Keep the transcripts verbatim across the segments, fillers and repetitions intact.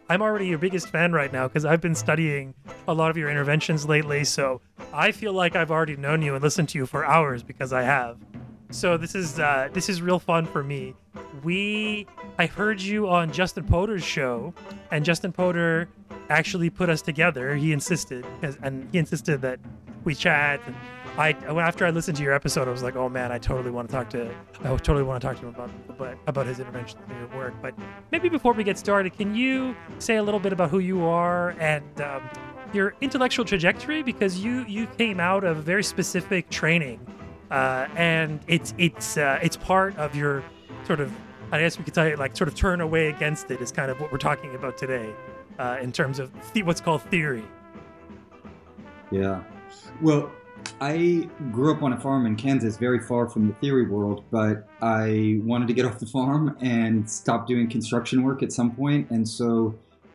I'm already your biggest fan right now because I've been studying a lot of your interventions lately. So I feel like I've already known you and listened to you for hours because I have. So this is uh, this is real fun for me. We I heard you on Justin Potter's show, and Justin Potter actually put us together. He insisted, and he insisted that we chat. And I after I listened to your episode, I was like, oh man, I totally want to talk to I totally want to talk to him about about, about his interventions in your work. But maybe before we get started, can you say a little bit about who you are and um, your intellectual trajectory? Because you you came out of very specific training. Uh, and it's it's uh, it's part of your sort of, I guess we could say, like, sort of turn away against it is kind of what we're talking about today, uh, in terms of the, what's called theory. Yeah. Well, I grew up on a farm in Kansas, very far from the theory world, but I wanted to get off the farm and stop doing construction work at some point, and so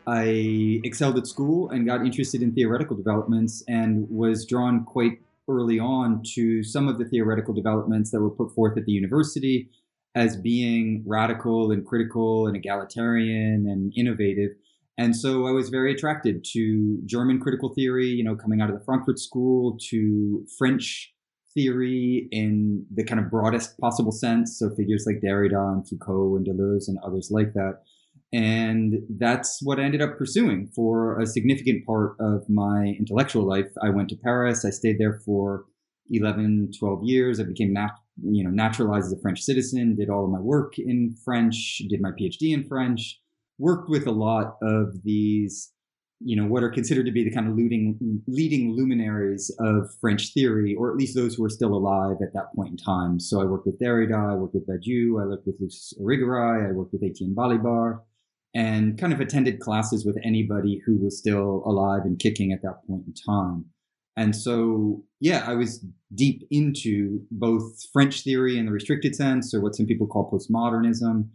I excelled at school and got interested in theoretical developments and was drawn quite early on to some of the theoretical developments that were put forth at the university as being radical and critical and egalitarian and innovative. And so I was very attracted to German critical theory, you know, coming out of the Frankfurt School, to French theory in the kind of broadest possible sense. So figures like Derrida and Foucault and Deleuze and others like that. And that's what I ended up pursuing for a significant part of my intellectual life. I went to Paris. I stayed there for eleven, twelve years. I became nat- you know, naturalized as a French citizen, did all of my work in French, did my PhD in French, worked with a lot of these, you know, what are considered to be the kind of leading, leading luminaries of French theory, or at least those who are still alive at that point in time. So I worked with Derrida, I worked with Badiou, I worked with Luce Irigaray, I worked with Etienne Balibar, and kind of attended classes with anybody who was still alive and kicking at that point in time. And so, yeah, I was deep into both French theory in the restricted sense, or what some people call postmodernism,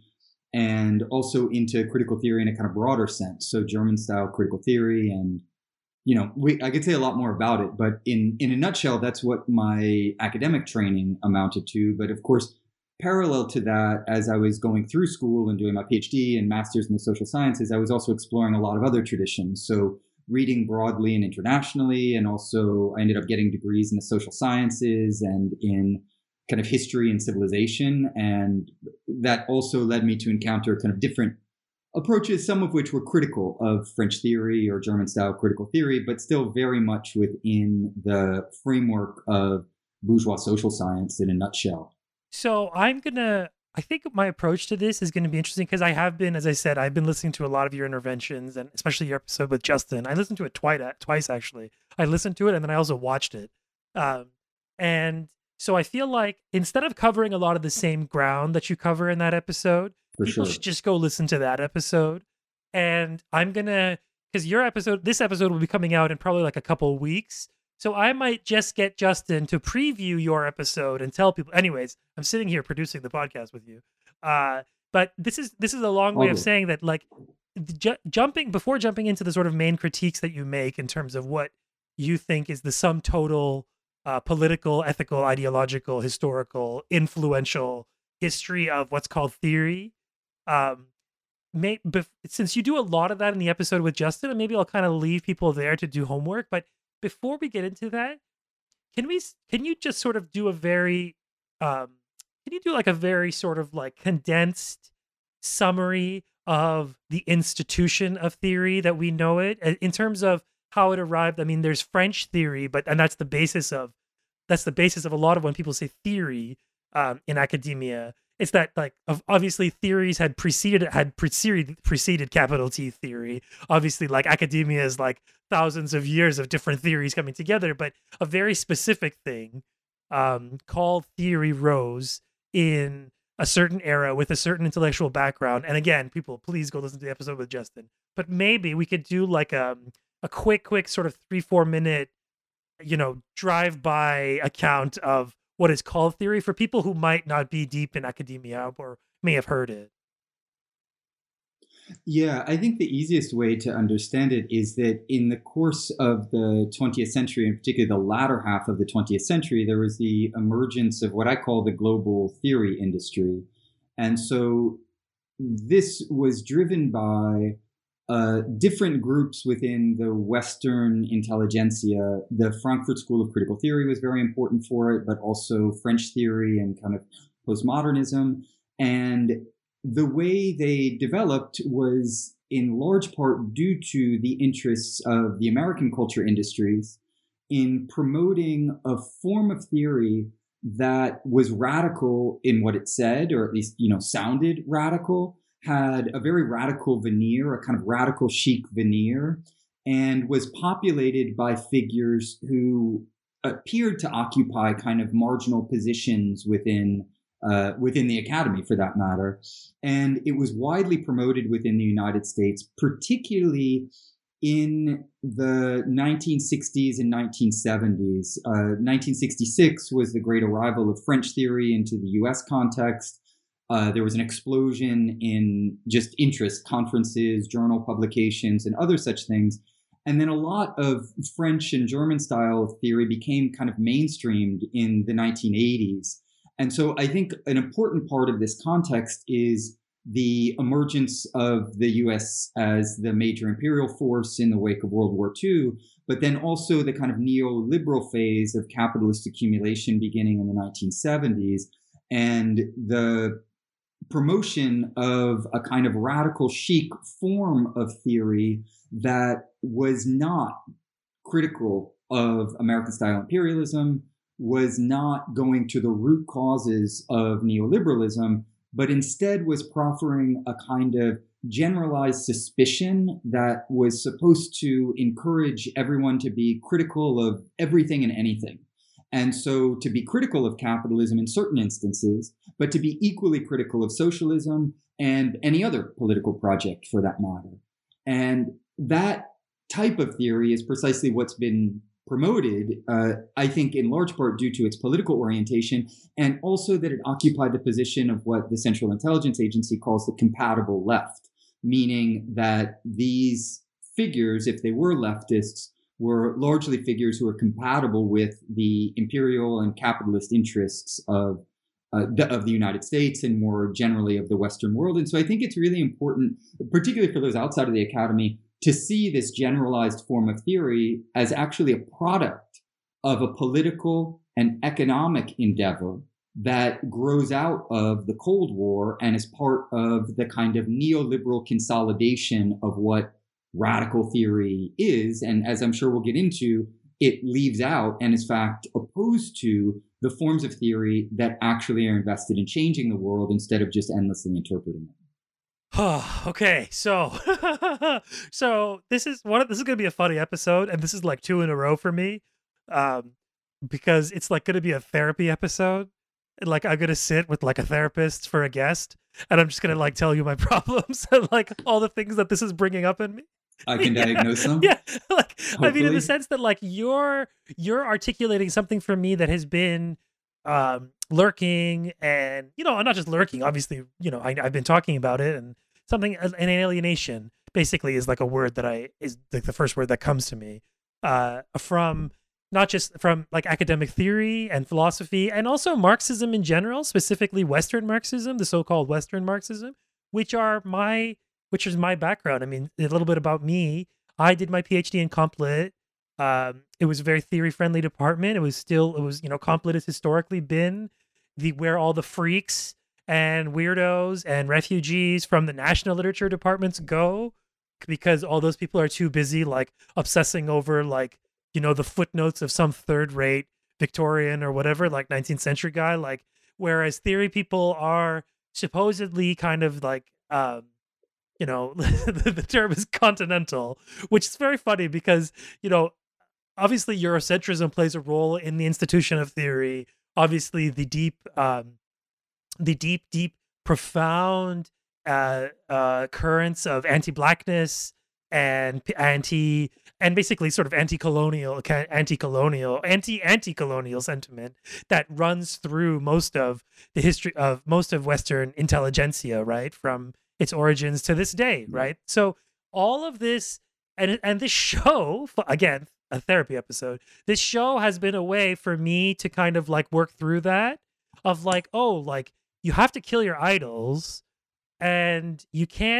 and also into critical theory in a kind of broader sense. So German-style critical theory, and, you know, we, I could say a lot more about it, but in, in a nutshell, that's what my academic training amounted to. But of course, parallel to that, as I was going through school and doing my PhD and master's in the social sciences, I was also exploring a lot of other traditions. So reading broadly and internationally, and also I ended up getting degrees in the social sciences and in kind of history and civilization. And that also led me to encounter kind of different approaches, some of which were critical of French theory or German-style critical theory, but still very much within the framework of bourgeois social science in a nutshell. So I'm gonna, I think my approach to this is going to be interesting because I have been, as I said, I've been listening to a lot of your interventions, and especially your episode with Justin. I listened to it twice, twice actually. I listened to it and then I also watched it. Um, and so I feel like instead of covering a lot of the same ground that you cover in that episode, For people sure. should just go listen to that episode. And I'm gonna, because your episode, this episode will be coming out in probably like a couple of weeks. So I might just get Justin to preview your episode and tell people. Anyways, I'm sitting here producing the podcast with you. Uh, but this is this is a long way of Oh. saying that, like, ju- jumping before jumping into the sort of main critiques that you make in terms of what you think is the sum total uh, political, ethical, ideological, historical, influential history of what's called theory. Um, may, bef- since you do a lot of that in the episode with Justin, and maybe I'll kind of leave people there to do homework, but before we get into that, can we can you just sort of do a very um can you do like a very sort of like condensed summary of the institution of theory that we know it, uh, in terms of how it arrived? I mean, there's French theory, but and that's the basis of that's the basis of a lot of when people say theory um in academia. It's that, like, of obviously theories had preceded had preceded preceded capital T theory. Obviously, like, academia is like thousands of years of different theories coming together, but a very specific thing um, called theory rose in a certain era with a certain intellectual background. And again, people, please go listen to the episode with Justin. But maybe we could do like a a quick, quick sort of three, four minute, you know, drive by account of what is called theory for people who might not be deep in academia or may have heard it. Yeah, I think the easiest way to understand it is that in the course of the twentieth century, in particular the latter half of the twentieth century, there was the emergence of what I call the global theory industry. And so this was driven by uh, different groups within the Western intelligentsia. The Frankfurt School of Critical Theory was very important for it, but also French theory and kind of postmodernism. And the way they developed was in large part due to the interests of the American culture industries in promoting a form of theory that was radical in what it said, or at least, you know, sounded radical, had a very radical veneer, a kind of radical chic veneer, and was populated by figures who appeared to occupy kind of marginal positions within uh, within the academy, for that matter. And it was widely promoted within the United States, particularly in the nineteen sixties and nineteen seventies. Uh, nineteen sixty-six was the great arrival of French theory into the U S context. Uh, there was an explosion in just interest, conferences, journal publications, and other such things. And then a lot of French and German style theory became kind of mainstreamed in the nineteen eighties. And so I think an important part of this context is the emergence of the U S as the major imperial force in the wake of World War Two, but then also the kind of neoliberal phase of capitalist accumulation beginning in the nineteen seventies, and the promotion of a kind of radical chic form of theory that was not critical of American style imperialism, was not going to the root causes of neoliberalism, but instead was proffering a kind of generalized suspicion that was supposed to encourage everyone to be critical of everything and anything. And so to be critical of capitalism in certain instances, but to be equally critical of socialism and any other political project for that matter. And that type of theory is precisely what's been promoted, uh, I think, in large part due to its political orientation, and also that it occupied the position of what the Central Intelligence Agency calls the compatible left, meaning that these figures, if they were leftists, were largely figures who were compatible with the imperial and capitalist interests of uh, the, of the United States and more generally of the Western world. And so I think it's really important, particularly for those outside of the academy, to see this generalized form of theory as actually a product of a political and economic endeavor that grows out of the Cold War and is part of the kind of neoliberal consolidation of what radical theory is. And as I'm sure we'll get into, it leaves out and is in fact opposed to the forms of theory that actually are invested in changing the world instead of just endlessly interpreting it. Oh, okay. So, so this is one. Of, this is going to be a funny episode, and this is like two in a row for me, um, because it's like going to be a therapy episode. And like I'm going to sit with like a therapist for a guest, and I'm just going to like tell you my problems and like all the things that this is bringing up in me. I can yeah. diagnose them. Yeah, like Hopefully. I mean, in the sense that like you're you're articulating something for me that has been um, lurking, and you know, not just lurking. Obviously, you know, I, I've been talking about it, and something an alienation basically is like a word that I is like the first word that comes to me uh, from not just from like academic theory and philosophy, and also Marxism in general, specifically Western Marxism, the so-called Western Marxism, which are my which is my background. I mean, a little bit about me. I did my PhD in Comp Lit. Um, it was a very theory-friendly department. It was still, it was, you know, Comp Lit has historically been the where all the freaks and weirdos and refugees from the national literature departments go, because all those people are too busy like obsessing over like, you know, the footnotes of some third-rate Victorian or whatever, like nineteenth century guy. Like, whereas theory people are supposedly kind of like, um, you know, the, the term is continental, which is very funny because, you know, obviously Eurocentrism plays a role in the institution of theory. Obviously, the deep, um, the deep, deep, profound uh, uh, currents of anti-blackness and anti, and basically sort of anti-colonial, anti-colonial, anti-anti-colonial sentiment that runs through most of the history of most of Western intelligentsia, right, from its origins to this day, right? So all of this, and and this show, again, a therapy episode, this show has been a way for me to kind of like work through that of like, oh, like you have to kill your idols and you can't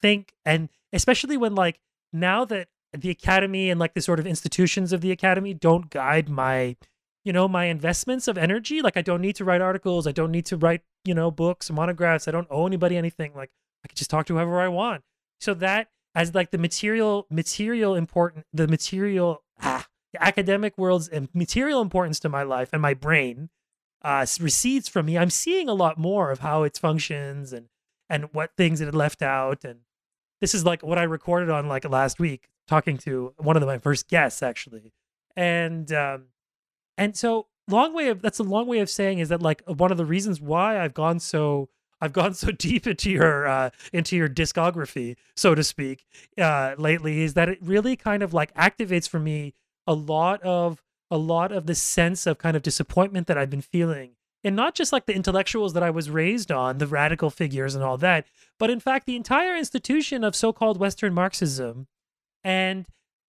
think, and especially when like now that the academy and like the sort of institutions of the academy don't guide my, you know, my investments of energy. Like I don't need to write articles. I don't need to write, you know, books, monographs. I don't owe anybody anything. Like I can just talk to whoever I want. So that as like the material, material important, the material, ah, the academic world's material importance to my life and my brain uh, recedes from me. I'm seeing a lot more of how it functions and, and what things it had left out. And this is like what I recorded on like last week, talking to one of the, my first guests actually. And, um, and so long way of, that's a long way of saying is that like one of the reasons why I've gone so, I've gone so deep into your, uh, into your discography, so to speak, uh, lately is that it really kind of like activates for me a lot of, a lot of the sense of kind of disappointment that I've been feeling. And not just like the intellectuals that I was raised on, the radical figures and all that, but in fact, the entire institution of so-called Western Marxism. And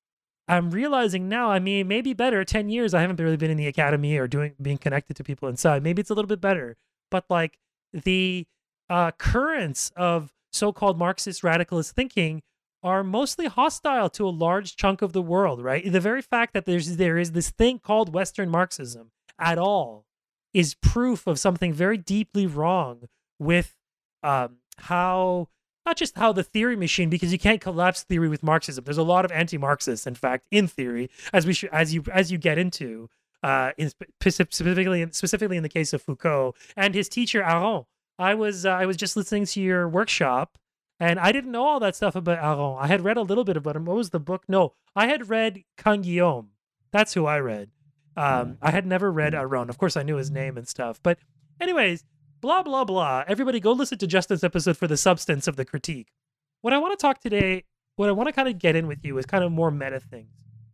I'm realizing now, I mean, maybe better, ten years, I haven't really been in the academy or doing, being connected to people inside. Maybe it's a little bit better, but like the uh, currents of so-called Marxist radicalist thinking are mostly hostile to a large chunk of the world, right? The very fact that there's, there is this thing called Western Marxism at all is proof of something very deeply wrong with um, how, not just how the theory machine, because you can't collapse theory with Marxism. There's a lot of anti-Marxists, in fact, in theory, as we should, as you as you get into, uh, in specifically specifically in the case of Foucault and his teacher Aron. I was uh, I was just listening to your workshop, and I didn't know all that stuff about Aron. I had read a little bit about him. What was the book? No, I had read Canguilhem. That's who I read. Um, I had never read Aron. Of course, I knew his name and stuff. But anyways, blah, blah, blah. Everybody go listen to Justin's episode for the substance of the critique. What I want to talk today, what I want to kind of get in with you is kind of more meta things.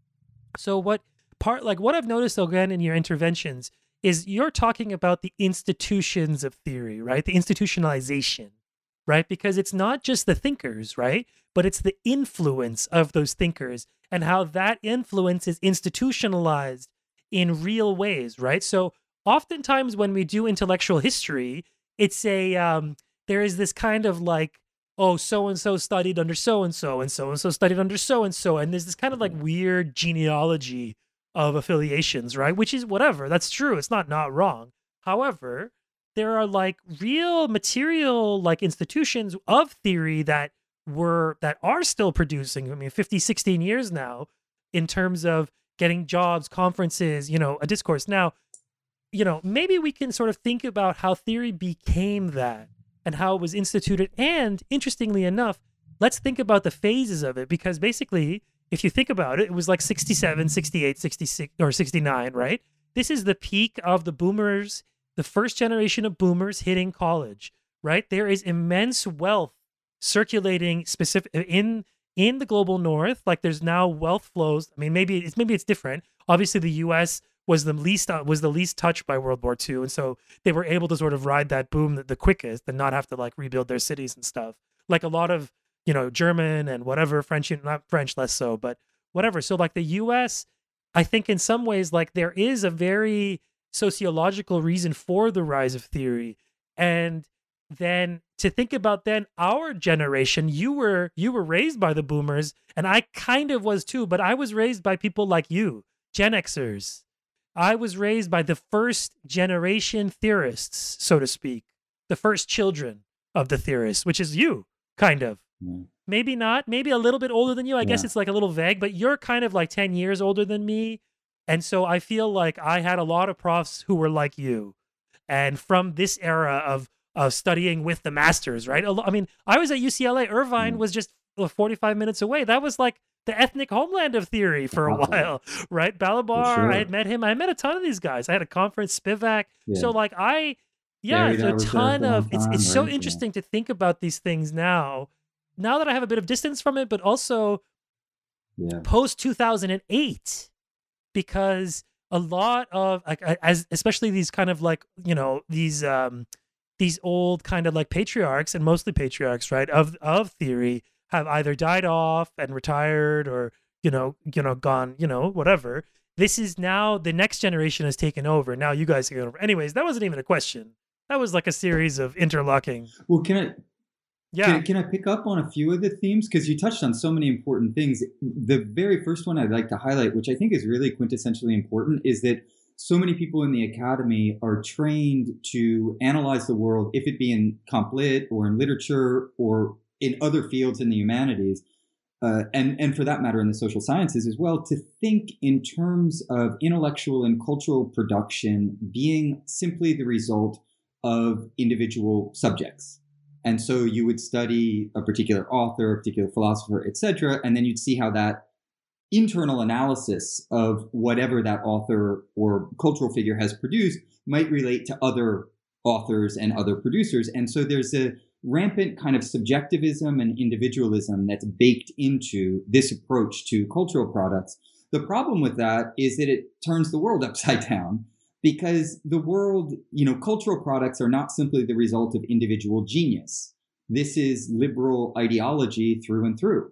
So what part, like what I've noticed again in your interventions is you're talking about the institutions of theory, right? The institutionalization, right? Because it's not just the thinkers, right? But it's the influence of those thinkers and how that influence is institutionalized in real ways, right? So oftentimes when we do intellectual history, it's a, um, there is this kind of like, oh, so-and-so studied under so-and-so and so-and-so studied under so-and-so. And there's this kind of like weird genealogy of affiliations, right? Which is whatever, that's true. It's not not wrong. However, there are like real material like institutions of theory that were, that are still producing, I mean, fifty, sixteen years now in terms of getting jobs, conferences, you know, a discourse. Now, you know, maybe we can sort of think about how theory became that and how it was instituted. And interestingly enough, let's think about the phases of it, because basically, if you think about it, it was like sixty-seven, sixty-eight, sixty-six, or sixty-nine, right? This is the peak of the boomers, the first generation of boomers hitting college, right? There is immense wealth circulating specific in in the global north. Like there's now wealth flows. I mean, maybe it's maybe it's different. Obviously, the U S was the least uh, was the least touched by World War Two, and so they were able to sort of ride that boom the, the quickest and not have to like rebuild their cities and stuff. Like a lot of, you know, German and whatever French, not French less so, but whatever. So like the U S, I think in some ways like there is a very sociological reason for the rise of theory. And then to think about then our generation, you were you were raised by the boomers, and I kind of was too, but I was raised by people like you, Gen Xers. I was raised by the first generation theorists, so to speak, the first children of the theorists, which is you, kind of. Mm. Maybe not, maybe a little bit older than you. I Yeah. guess it's like a little vague, but you're kind of like ten years older than me. And so I feel like I had a lot of profs who were like you. And from this era of of studying with the masters, right? A lo- I mean, I was at U C L A. Irvine Mm. was just forty-five minutes away. That was like the ethnic homeland of theory for a Awesome. while, right? Balabar, sure. I had met him. I met a ton of these guys. I had a conference, Spivak. Yeah. So like I, yeah, Derrida so a was there ton for a long of, it's, time, it's so right? Yeah. interesting to think about these things now, now that I have a bit of distance from it, but also Yeah. post two thousand eight, because a lot of like I- as especially these kind of like, you know, these um these old kind of like patriarchs, and mostly patriarchs, right, of of theory have either died off and retired, or you know you know gone, you know whatever. This is now the next generation has taken over. Now you guys take over. Anyways, that wasn't even a question. That was like a series of interlocking. Well, can I Yeah. Can, can I pick up on a few of the themes? Because you touched on so many important things. The very first one I'd like to highlight, which I think is really quintessentially important, is that so many people in the academy are trained to analyze the world, if it be in comp lit or in literature or in other fields in the humanities, uh, and, and for that matter in the social sciences as well, to think in terms of intellectual and cultural production being simply the result of individual subjects. And so you would study a particular author, a particular philosopher, et cetera, and then you'd see how that internal analysis of whatever that author or cultural figure has produced might relate to other authors and other producers. And so there's a rampant kind of subjectivism and individualism that's baked into this approach to cultural products. The problem with that is that it turns the world upside down, because the world, you know, cultural products are not simply the result of individual genius. This is liberal ideology through and through.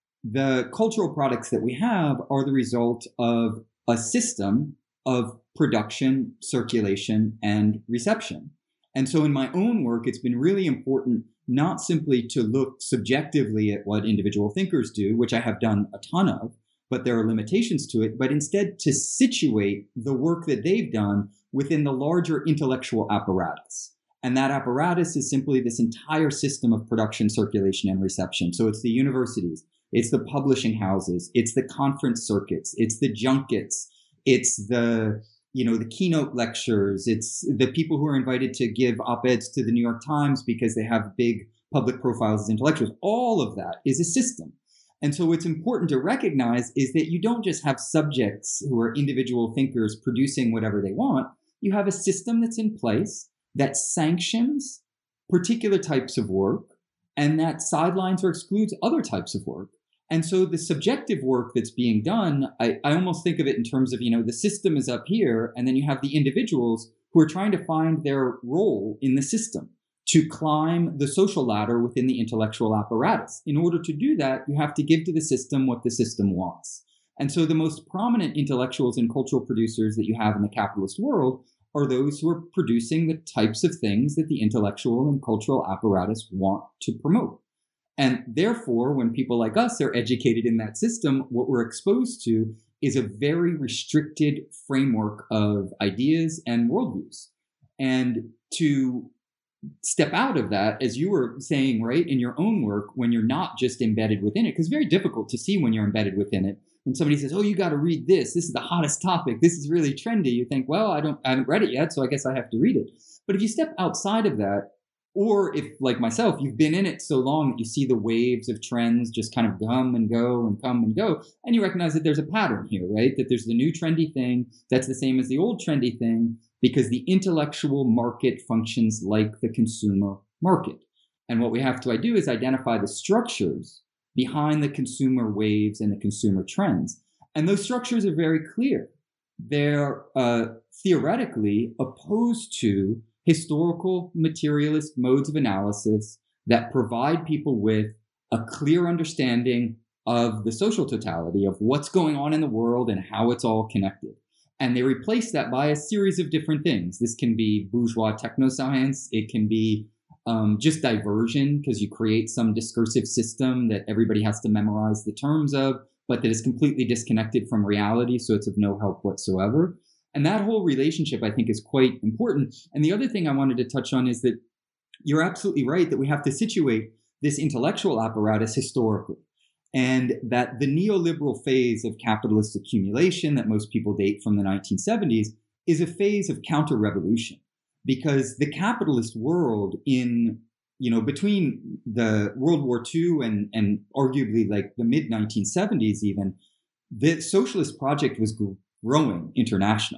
The cultural products that we have are the result of a system of production, circulation, and reception. And so in my own work, it's been really important not simply to look subjectively at what individual thinkers do, which I have done a ton of, but there are limitations to it, but instead to situate the work that they've done within the larger intellectual apparatus. And that apparatus is simply this entire system of production, circulation, and reception. So it's the universities, it's the publishing houses, it's the conference circuits, it's the junkets, it's the, you know, the keynote lectures, it's the people who are invited to give op-eds to the New York Times because they have big public profiles as intellectuals. All of that is a system. And so what's important to recognize is that you don't just have subjects who are individual thinkers producing whatever they want. You have a system that's in place that sanctions particular types of work and that sidelines or excludes other types of work. And so the subjective work that's being done, I, I almost think of it in terms of, you know, the system is up here, and then you have the individuals who are trying to find their role in the system, to climb the social ladder within the intellectual apparatus. In order to do that, you have to give to the system what the system wants. And so the most prominent intellectuals and cultural producers that you have in the capitalist world are those who are producing the types of things that the intellectual and cultural apparatus want to promote. And therefore, when people like us are educated in that system, what we're exposed to is a very restricted framework of ideas and worldviews. And to step out of that, as you were saying, right, in your own work, when you're not just embedded within it, because it's very difficult to see when you're embedded within it. When somebody says, oh, you got to read this, this is the hottest topic, this is really trendy, you think, well, I don't, I haven't read it yet, so I guess I have to read it. But if you step outside of that, or if, like myself, you've been in it so long that you see the waves of trends just kind of come and go and come and go, and you recognize that there's a pattern here, right? That there's the new trendy thing that's the same as the old trendy thing, because the intellectual market functions like the consumer market. And what we have to do is identify the structures behind the consumer waves and the consumer trends. And those structures are very clear. They're uh, theoretically opposed to historical materialist modes of analysis that provide people with a clear understanding of the social totality of what's going on in the world and how it's all connected. And they replace that by a series of different things. This can be bourgeois technoscience. It can be um, just diversion, because you create some discursive system that everybody has to memorize the terms of, but that is completely disconnected from reality, so it's of no help whatsoever. And that whole relationship, I think, is quite important. And the other thing I wanted to touch on is that you're absolutely right that we have to situate this intellectual apparatus historically. And that the neoliberal phase of capitalist accumulation that most people date from the nineteen seventies is a phase of counter-revolution, because the capitalist world in, you know, between the World War Two and, and arguably like the mid nineteen seventies even, the socialist project was growing internationally.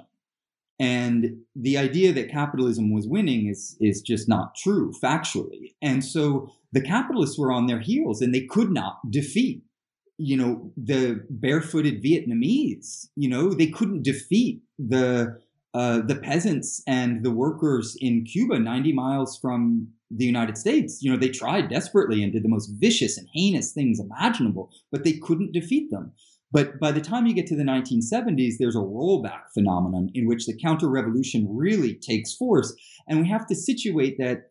And the idea that capitalism was winning is, is just not true factually. And so the capitalists were on their heels and they could not defeat, you know, the barefooted Vietnamese. You know, they couldn't defeat the uh, the peasants and the workers in Cuba, ninety miles from the United States. You know, they tried desperately and did the most vicious and heinous things imaginable, but they couldn't defeat them. But by the time you get to the nineteen seventies, there's a rollback phenomenon in which the counter-revolution really takes force. And we have to situate that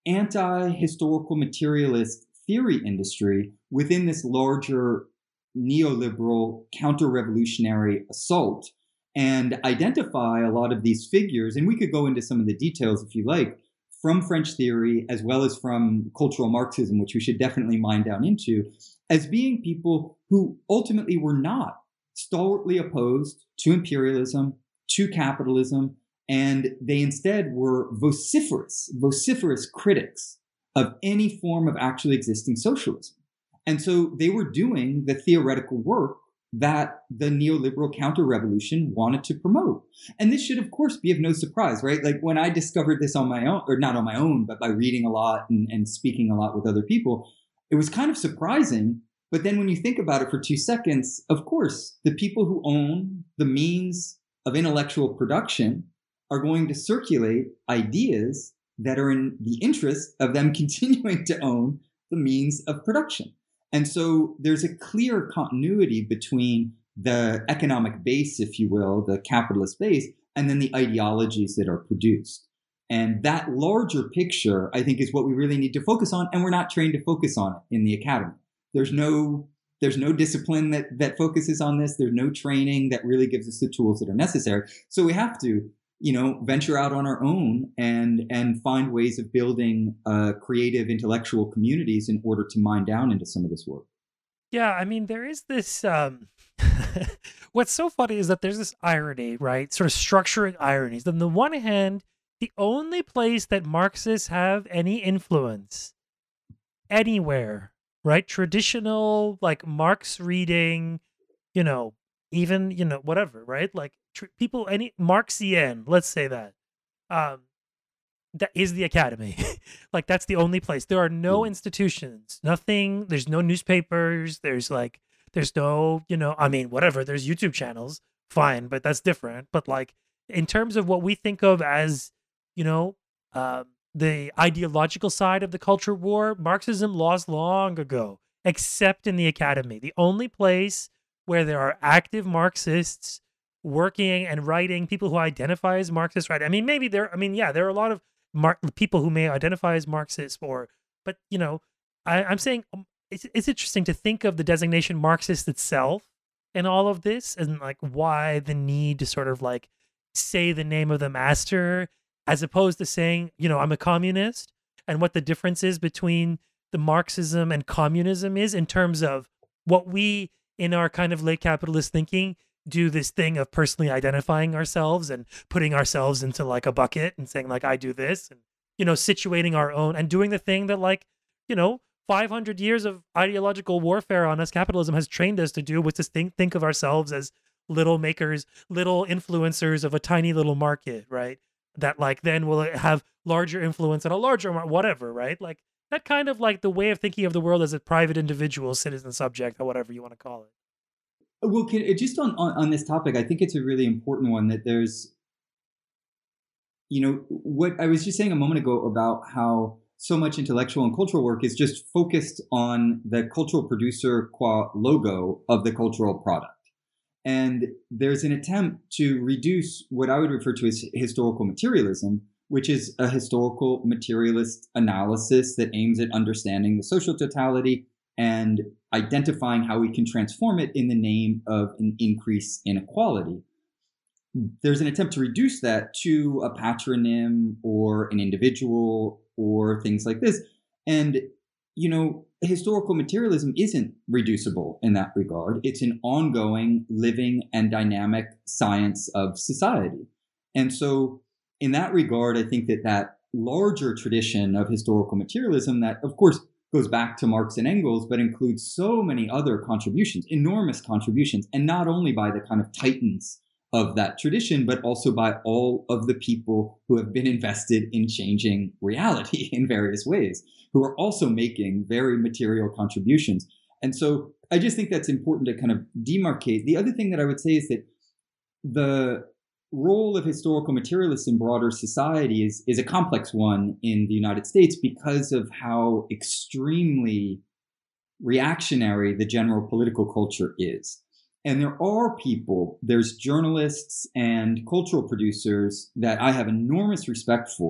anti-historical materialist theory industry within this larger neoliberal counter-revolutionary assault and identify a lot of these figures. And we could go into some of the details if you like, from French theory as well as from cultural Marxism, which we should definitely mine down into, as being people who ultimately were not stalwartly opposed to imperialism, to capitalism, and they instead were vociferous, vociferous critics of any form of actually existing socialism. And so they were doing the theoretical work that the neoliberal counter-revolution wanted to promote. And this should, of course, be of no surprise, right? Like when I discovered this on my own, or not on my own, but by reading a lot and, and speaking a lot with other people, it was kind of surprising. But then when you think about it for two seconds, of course, the people who own the means of intellectual production are going to circulate ideas that are in the interest of them continuing to own the means of production. And so there's a clear continuity between the economic base, if you will, the capitalist base, and then the ideologies that are produced. And that larger picture, I think, is what we really need to focus on. And we're not trained to focus on it in the academy. There's no there's no discipline that that focuses on this. There's no training that really gives us the tools that are necessary. So we have to, you know, venture out on our own and and find ways of building uh, creative intellectual communities in order to mine down into some of this work. Yeah, I mean, there is this. Um, what's so funny is that there's this irony, right? Sort of structuring ironies. On the one hand, the only place that Marxists have any influence anywhere, right? Traditional, like Marx reading, you know, even, you know, whatever, right? Like tr- people, any Marxian, let's say that, um, that is the academy. Like that's the only place. There are no institutions, nothing. There's no newspapers. There's like, there's no, you know, I mean, whatever. There's YouTube channels, fine, but that's different. But like in terms of what we think of as, you know, um, the ideological side of the culture war, Marxism lost long ago, except in the academy. The only place where there are active Marxists working and writing, people who identify as Marxists, right? I mean, maybe there, I mean, yeah, there are a lot of Mar- people who may identify as Marxists, or, but, you know, I, I'm saying um, it's, it's interesting to think of the designation Marxist itself in all of this, and like why the need to sort of like say the name of the master as opposed to saying, you know, I'm a communist, and what the difference is between the Marxism and communism is in terms of what we in our kind of late capitalist thinking do this thing of personally identifying ourselves and putting ourselves into like a bucket and saying like, I do this, and, you know, situating our own and doing the thing that like, you know, five hundred years of ideological warfare on us, capitalism has trained us to do, which is think, think of ourselves as little makers, little influencers of a tiny little market, right? That like then will have larger influence and a larger whatever, right? Like that kind of like the way of thinking of the world as a private individual, citizen, subject, or whatever you want to call it. Well, can, just on, on on this topic, I think it's a really important one that there's, you know, what I was just saying a moment ago about how so much intellectual and cultural work is just focused on the cultural producer qua logo of the cultural product. And there's an attempt to reduce what I would refer to as historical materialism, which is a historical materialist analysis that aims at understanding the social totality and identifying how we can transform it in the name of an increase in equality. There's an attempt to reduce that to a patronym or an individual or things like this. And, you know, historical materialism isn't reducible in that regard. It's an ongoing, living, and dynamic science of society. And so in that regard, I think that that larger tradition of historical materialism that, of course, goes back to Marx and Engels, but includes so many other contributions, enormous contributions, and not only by the kind of titans of that tradition, but also by all of the people who have been invested in changing reality in various ways, who are also making very material contributions. And so I just think that's important to kind of demarcate. The other thing that I would say is that the role of historical materialists in broader society is, is a complex one in the United States because of how extremely reactionary the general political culture is. And there are people, there's journalists and cultural producers that I have enormous respect for,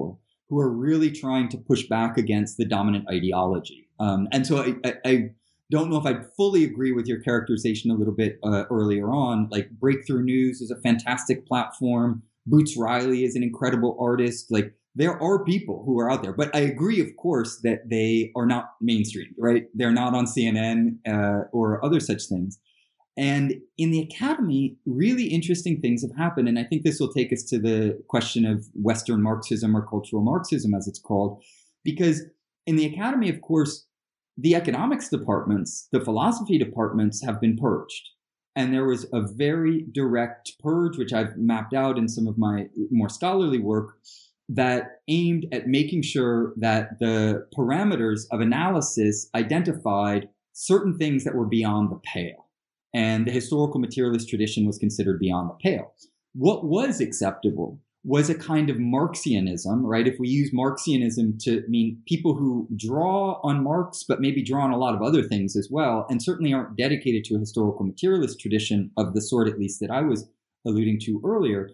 who are really trying to push back against the dominant ideology. Um, and so I, I, I don't know if I fully agree with your characterization a little bit uh, earlier on. Like Breakthrough News is a fantastic platform. Boots Riley is an incredible artist. Like there are people who are out there, but I agree, of course, that they are not mainstream, right? They're not on C N N uh, or other such things. And in the academy, really interesting things have happened. And I think this will take us to the question of Western Marxism or cultural Marxism, as it's called, because in the academy, of course, the economics departments, the philosophy departments have been purged. And there was a very direct purge, which I've mapped out in some of my more scholarly work, that aimed at making sure that the parameters of analysis identified certain things that were beyond the pale. And the historical materialist tradition was considered beyond the pale. What was acceptable was a kind of Marxianism, right? If we use Marxianism to mean people who draw on Marx, but maybe draw on a lot of other things as well, and certainly aren't dedicated to a historical materialist tradition of the sort, at least, that I was alluding to earlier,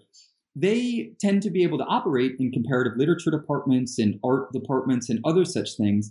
they tend to be able to operate in comparative literature departments and art departments and other such things.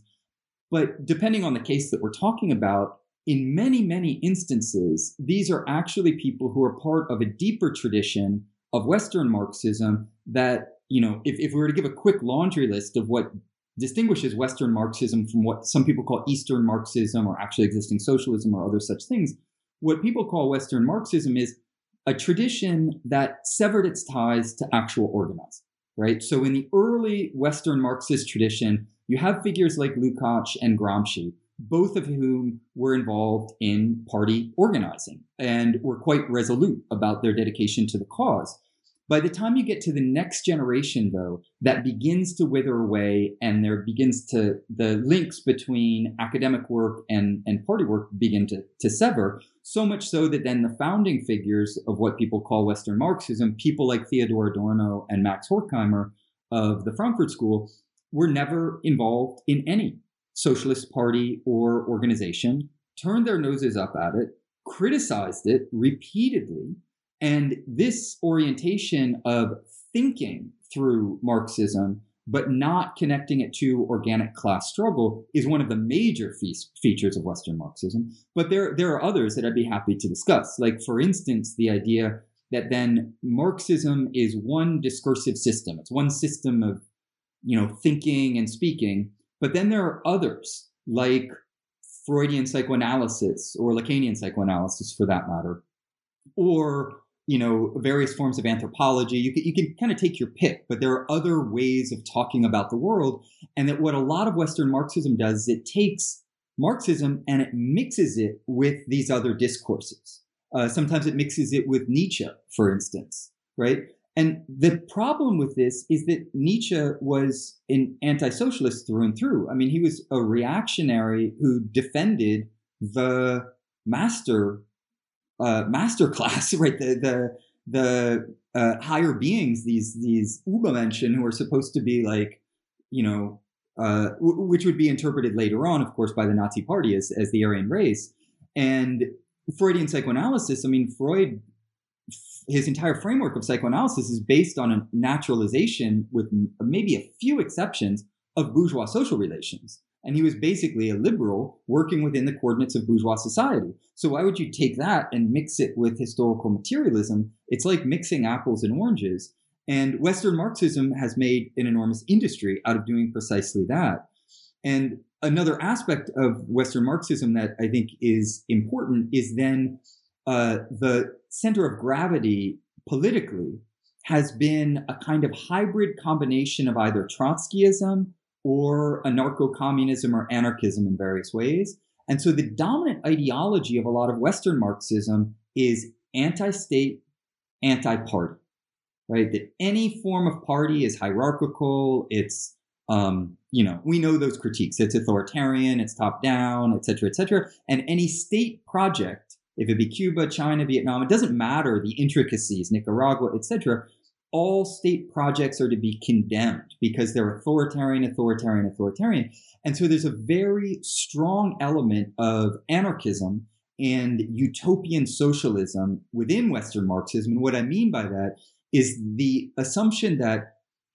But depending on the case that we're talking about, in many, many instances, these are actually people who are part of a deeper tradition of Western Marxism that, you know, if, if we were to give a quick laundry list of what distinguishes Western Marxism from what some people call Eastern Marxism or actually existing socialism or other such things, what people call Western Marxism is a tradition that severed its ties to actual organizing, right? So in the early Western Marxist tradition, you have figures like Lukács and Gramsci, both of whom were involved in party organizing and were quite resolute about their dedication to the cause. By the time you get to the next generation, though, that begins to wither away and there begins to, the links between academic work and, and party work begin to, to sever, so much so that then the founding figures of what people call Western Marxism, people like Theodor Adorno and Max Horkheimer of the Frankfurt School, were never involved in any socialist party or organization, turned their noses up at it, criticized it repeatedly. And this orientation of thinking through Marxism, but not connecting it to organic class struggle, is one of the major fe- features of Western Marxism. But there, there are others that I'd be happy to discuss. Like, for instance, the idea that then Marxism is one discursive system. It's one system of, you know, thinking and speaking. But then there are others, like Freudian psychoanalysis or Lacanian psychoanalysis, for that matter, or, you know, various forms of anthropology. You can, you can kind of take your pick, but there are other ways of talking about the world. And that what a lot of Western Marxism does is it takes Marxism and it mixes it with these other discourses. Uh, sometimes it mixes it with Nietzsche, for instance, right? And the problem with this is that Nietzsche was an anti-socialist through and through. I mean, he was a reactionary who defended the master uh, master class, right? The the the uh, higher beings, these these Übermenschen, who are supposed to be like, you know, uh, w- which would be interpreted later on, of course, by the Nazi Party as as the Aryan race. And Freudian psychoanalysis, I mean, Freud, his entire framework of psychoanalysis is based on a naturalization, with maybe a few exceptions, of bourgeois social relations. And he was basically a liberal working within the coordinates of bourgeois society. So why would you take that and mix it with historical materialism? It's like mixing apples and oranges. And Western Marxism has made an enormous industry out of doing precisely that. And another aspect of Western Marxism that I think is important is then uh, the center of gravity politically has been a kind of hybrid combination of either Trotskyism or anarcho-communism or anarchism in various ways. And so the dominant ideology of a lot of Western Marxism is anti-state, anti-party, right? That any form of party is hierarchical. It's, um, you know, we know those critiques. It's authoritarian, it's top-down, et cetera, et cetera. And any state project, if it be Cuba, China, Vietnam, it doesn't matter the intricacies, Nicaragua, et cetera. All state projects are to be condemned because they're authoritarian, authoritarian, authoritarian. And so there's a very strong element of anarchism and utopian socialism within Western Marxism. And what I mean by that is the assumption that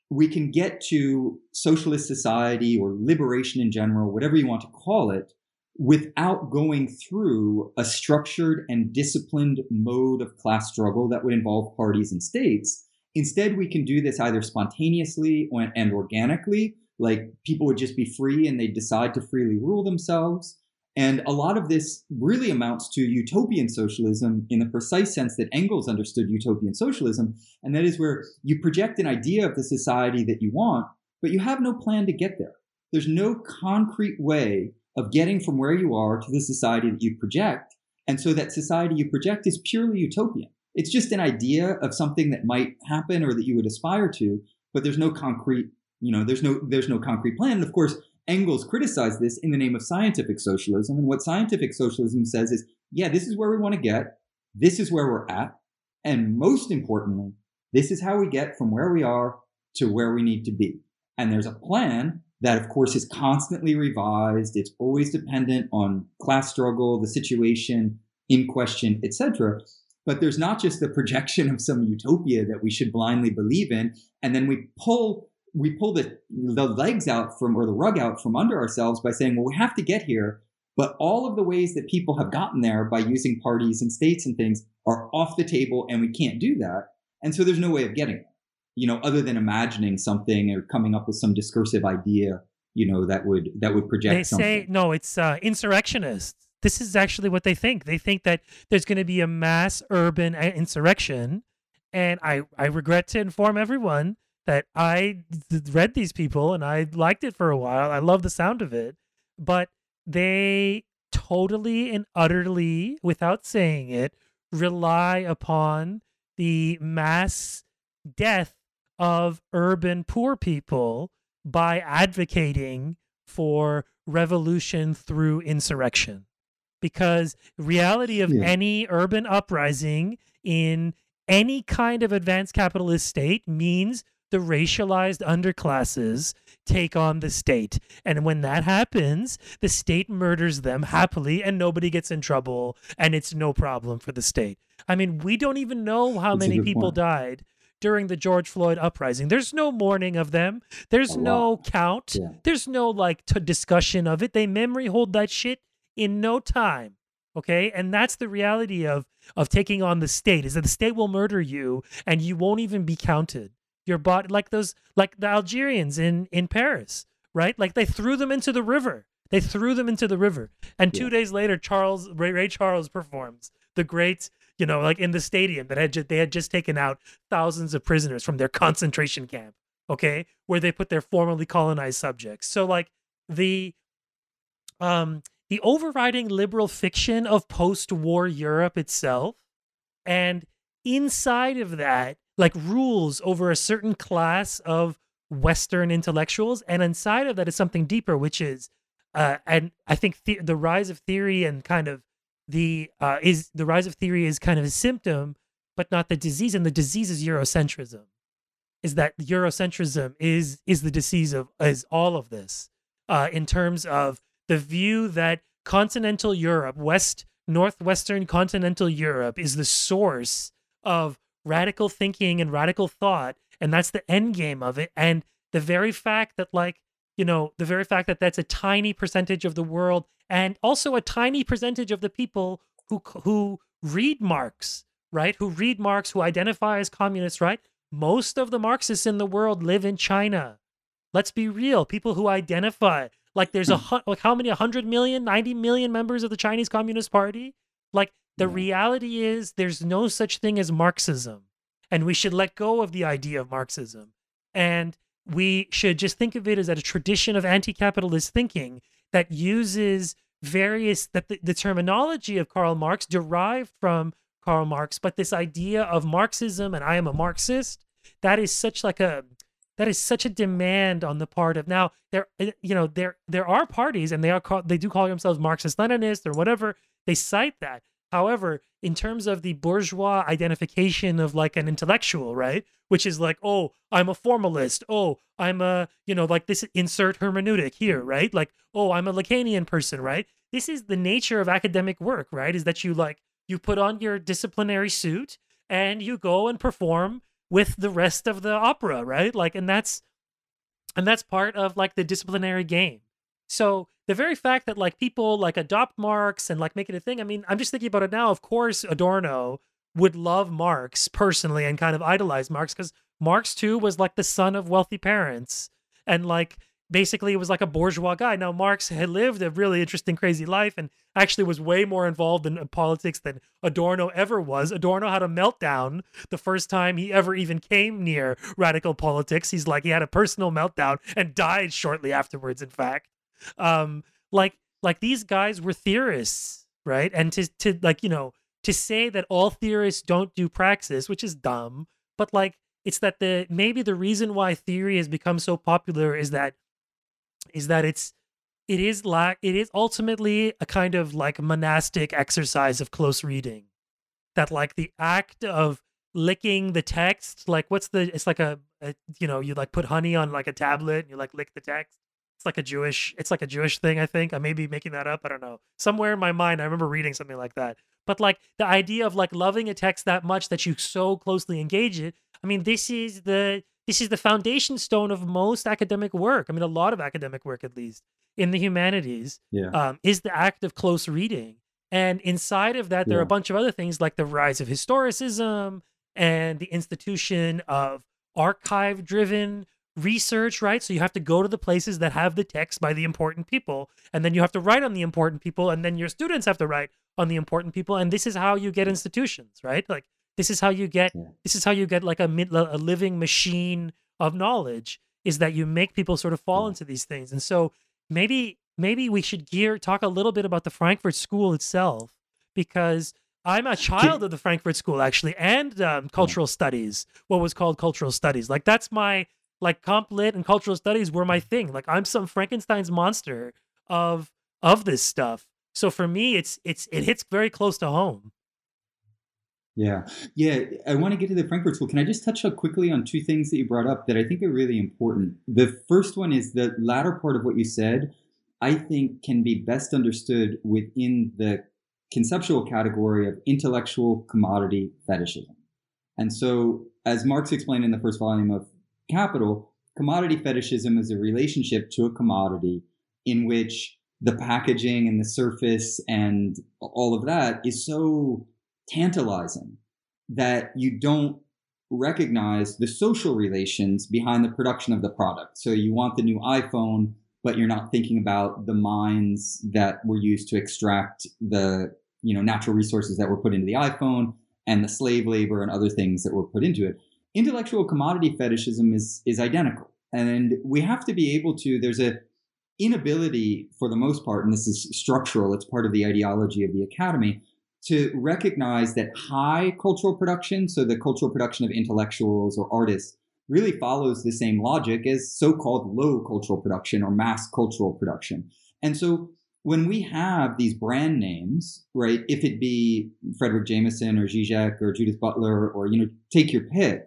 we can get to socialist society or liberation in general, whatever you want to call it, without going through a structured and disciplined mode of class struggle that would involve parties and states. Instead, we can do this either spontaneously and organically, like people would just be free and they decide to freely rule themselves. And a lot of this really amounts to utopian socialism in the precise sense that Engels understood utopian socialism. And that is where you project an idea of the society that you want, but you have no plan to get there. There's no concrete way of getting from where you are to the society that you project. And so that society you project is purely utopian. It's just an idea of something that might happen or that you would aspire to, but there's no concrete, you know, there's no, there's no concrete plan. And of course, Engels criticized this in the name of scientific socialism. And what scientific socialism says is, yeah, this is where we want to get. This is where we're at. And most importantly, this is how we get from where we are to where we need to be. And there's a plan that, of course, is constantly revised. It's always dependent on class struggle, the situation in question, et cetera. But there's not just the projection of some utopia that we should blindly believe in, and then we pull we pull the the legs out from or the rug out from under ourselves by saying, well, we have to get here, but all of the ways that people have gotten there by using parties and states and things are off the table, and we can't do that. And so there's no way of getting there, you know, other than imagining something or coming up with some discursive idea, you know, that would that would project they something. Say no, it's uh, insurrectionists. This is actually what they think. They think that there's going to be a mass urban insurrection, and I I regret to inform everyone that I read these people and I liked it for a while. I love the sound of it, but they totally and utterly, without saying it, rely upon the mass death of urban poor people by advocating for revolution through insurrection. Because reality of yeah. any urban uprising in any kind of advanced capitalist state means the racialized underclasses take on the state. And when that happens, the state murders them happily and nobody gets in trouble and it's no problem for the state. I mean, we don't even know how That's many people point. died during the George Floyd uprising. There's no mourning of them. There's a no lot. count. Yeah. There's no like t- discussion of it. They memory hold that shit in no time. Okay. And that's the reality of, of taking on the state, is that the state will murder you and you won't even be counted. Your body, like those, like the Algerians in, in Paris, right? Like they threw them into the river. They threw them into the river. And two yeah. days later, Charles, Ray, Ray Charles performs the great, you know, like in the stadium that had ju- they had just taken out thousands of prisoners from their concentration camp. Okay. Where they put their formerly colonized subjects. So like the, um, the overriding liberal fiction of post-war Europe itself, and inside of that, like rules over a certain class of Western intellectuals, and inside of that is something deeper, which is, uh, and I think the, the rise of theory and kind of the uh, is the rise of theory is kind of a symptom, but not the disease. And the disease is Eurocentrism. Is that Eurocentrism is is the disease of is all of this, uh, in terms of the view that continental Europe, West northwestern continental Europe, is the source of radical thinking and radical thought, and that's the end game of it. And the very fact that, like, you know, the very fact that that's a tiny percentage of the world, and also a tiny percentage of the people who who read Marx, right? Who read Marx, who identify as communists, right? Most of the Marxists in the world live in China. Let's be real. People who identify, like, there's a like how many one hundred million, ninety million members of the Chinese Communist Party? Like, the reality is there's no such thing as Marxism, and we should let go of the idea of Marxism. And we should just think of it as a tradition of anti-capitalist thinking that uses various, that the, the terminology of Karl Marx derived from Karl Marx, but this idea of Marxism and I am a Marxist, that is such like a, that is such a demand on the part of, now there, you know, there, there are parties, and they are called, they do call themselves Marxist-Leninist or whatever. They cite that. However, in terms of the bourgeois identification of like an intellectual, right? Which is like, oh, I'm a formalist. Oh, I'm a, you know, like this insert hermeneutic here, right? Like, oh, I'm a Lacanian person, right? This is the nature of academic work, right? Is that you like, you put on your disciplinary suit and you go and perform with the rest of the opera, right? Like, and that's and that's part of like the disciplinary game. So the very fact that like people like adopt Marx and like make it a thing, I mean, I'm just thinking about it now. Of course, Adorno would love Marx personally and kind of idolize Marx because Marx too was like the son of wealthy parents and like basically it was like a bourgeois guy. Now Marx had lived a really interesting, crazy life and actually was way more involved in politics than Adorno ever was. Adorno had a meltdown the first time he ever even came near radical politics. He's like, he had a personal meltdown and died shortly afterwards, in fact. Um, like, like these guys were theorists, right? And to, to like, you know, to say that all theorists don't do praxis, which is dumb, but like, it's that the, maybe the reason why theory has become so popular is that is that it's it is like it is ultimately a kind of like monastic exercise of close reading, that like the act of licking the text, like what's the it's like a, a you know, you like put honey on like a tablet and you like lick the text. It's like a Jewish it's like a Jewish thing, I think. I may be making that up, I don't know. Somewhere in my mind I remember reading something like that. But like the idea of like loving a text that much that you so closely engage it, I mean, this is the this is the foundation stone of most academic work. I mean, a lot of academic work, at least in the humanities, Yeah. um, is the act of close reading. And inside of that, there are Yeah. a bunch of other things like the rise of historicism and the institution of archive-driven research, right? So you have to go to the places that have the text by the important people, and then you have to write on the important people, and then your students have to write on the important people. And this is how you get institutions, right? Like, this is how you get Yeah. this is how you get like a, mid, a living machine of knowledge, is that you make people sort of fall Yeah. into these things. And so maybe maybe we should gear talk a little bit about the Frankfurt School itself, because I'm a child of the Frankfurt School actually, and um, cultural studies, what was called cultural studies. Like that's my like comp lit and cultural studies were my thing. Like I'm some Frankenstein's monster of of this stuff. So for me, it's it's it hits very close to home. Yeah. Yeah. I want to get to the Frankfurt School. Can I just touch up quickly on two things that you brought up that I think are really important? The first one is the latter part of what you said, I think can be best understood within the conceptual category of intellectual commodity fetishism. And so, as Marx explained in the first volume of Capital, commodity fetishism is a relationship to a commodity in which the packaging and the surface and all of that is so tantalizing that you don't recognize the social relations behind the production of the product. So you want the new iPhone, but you're not thinking about the mines that were used to extract the, you know, natural resources that were put into the iPhone and the slave labor and other things that were put into it. Intellectual commodity fetishism is is identical. And we have to be able to, there's a inability for the most part, and this is structural, it's part of the ideology of the academy, to recognize that high cultural production, so the cultural production of intellectuals or artists, really follows the same logic as so-called low cultural production or mass cultural production. And so when we have these brand names, right, if it be Frederick Jameson or Zizek or Judith Butler or, you know, take your pick,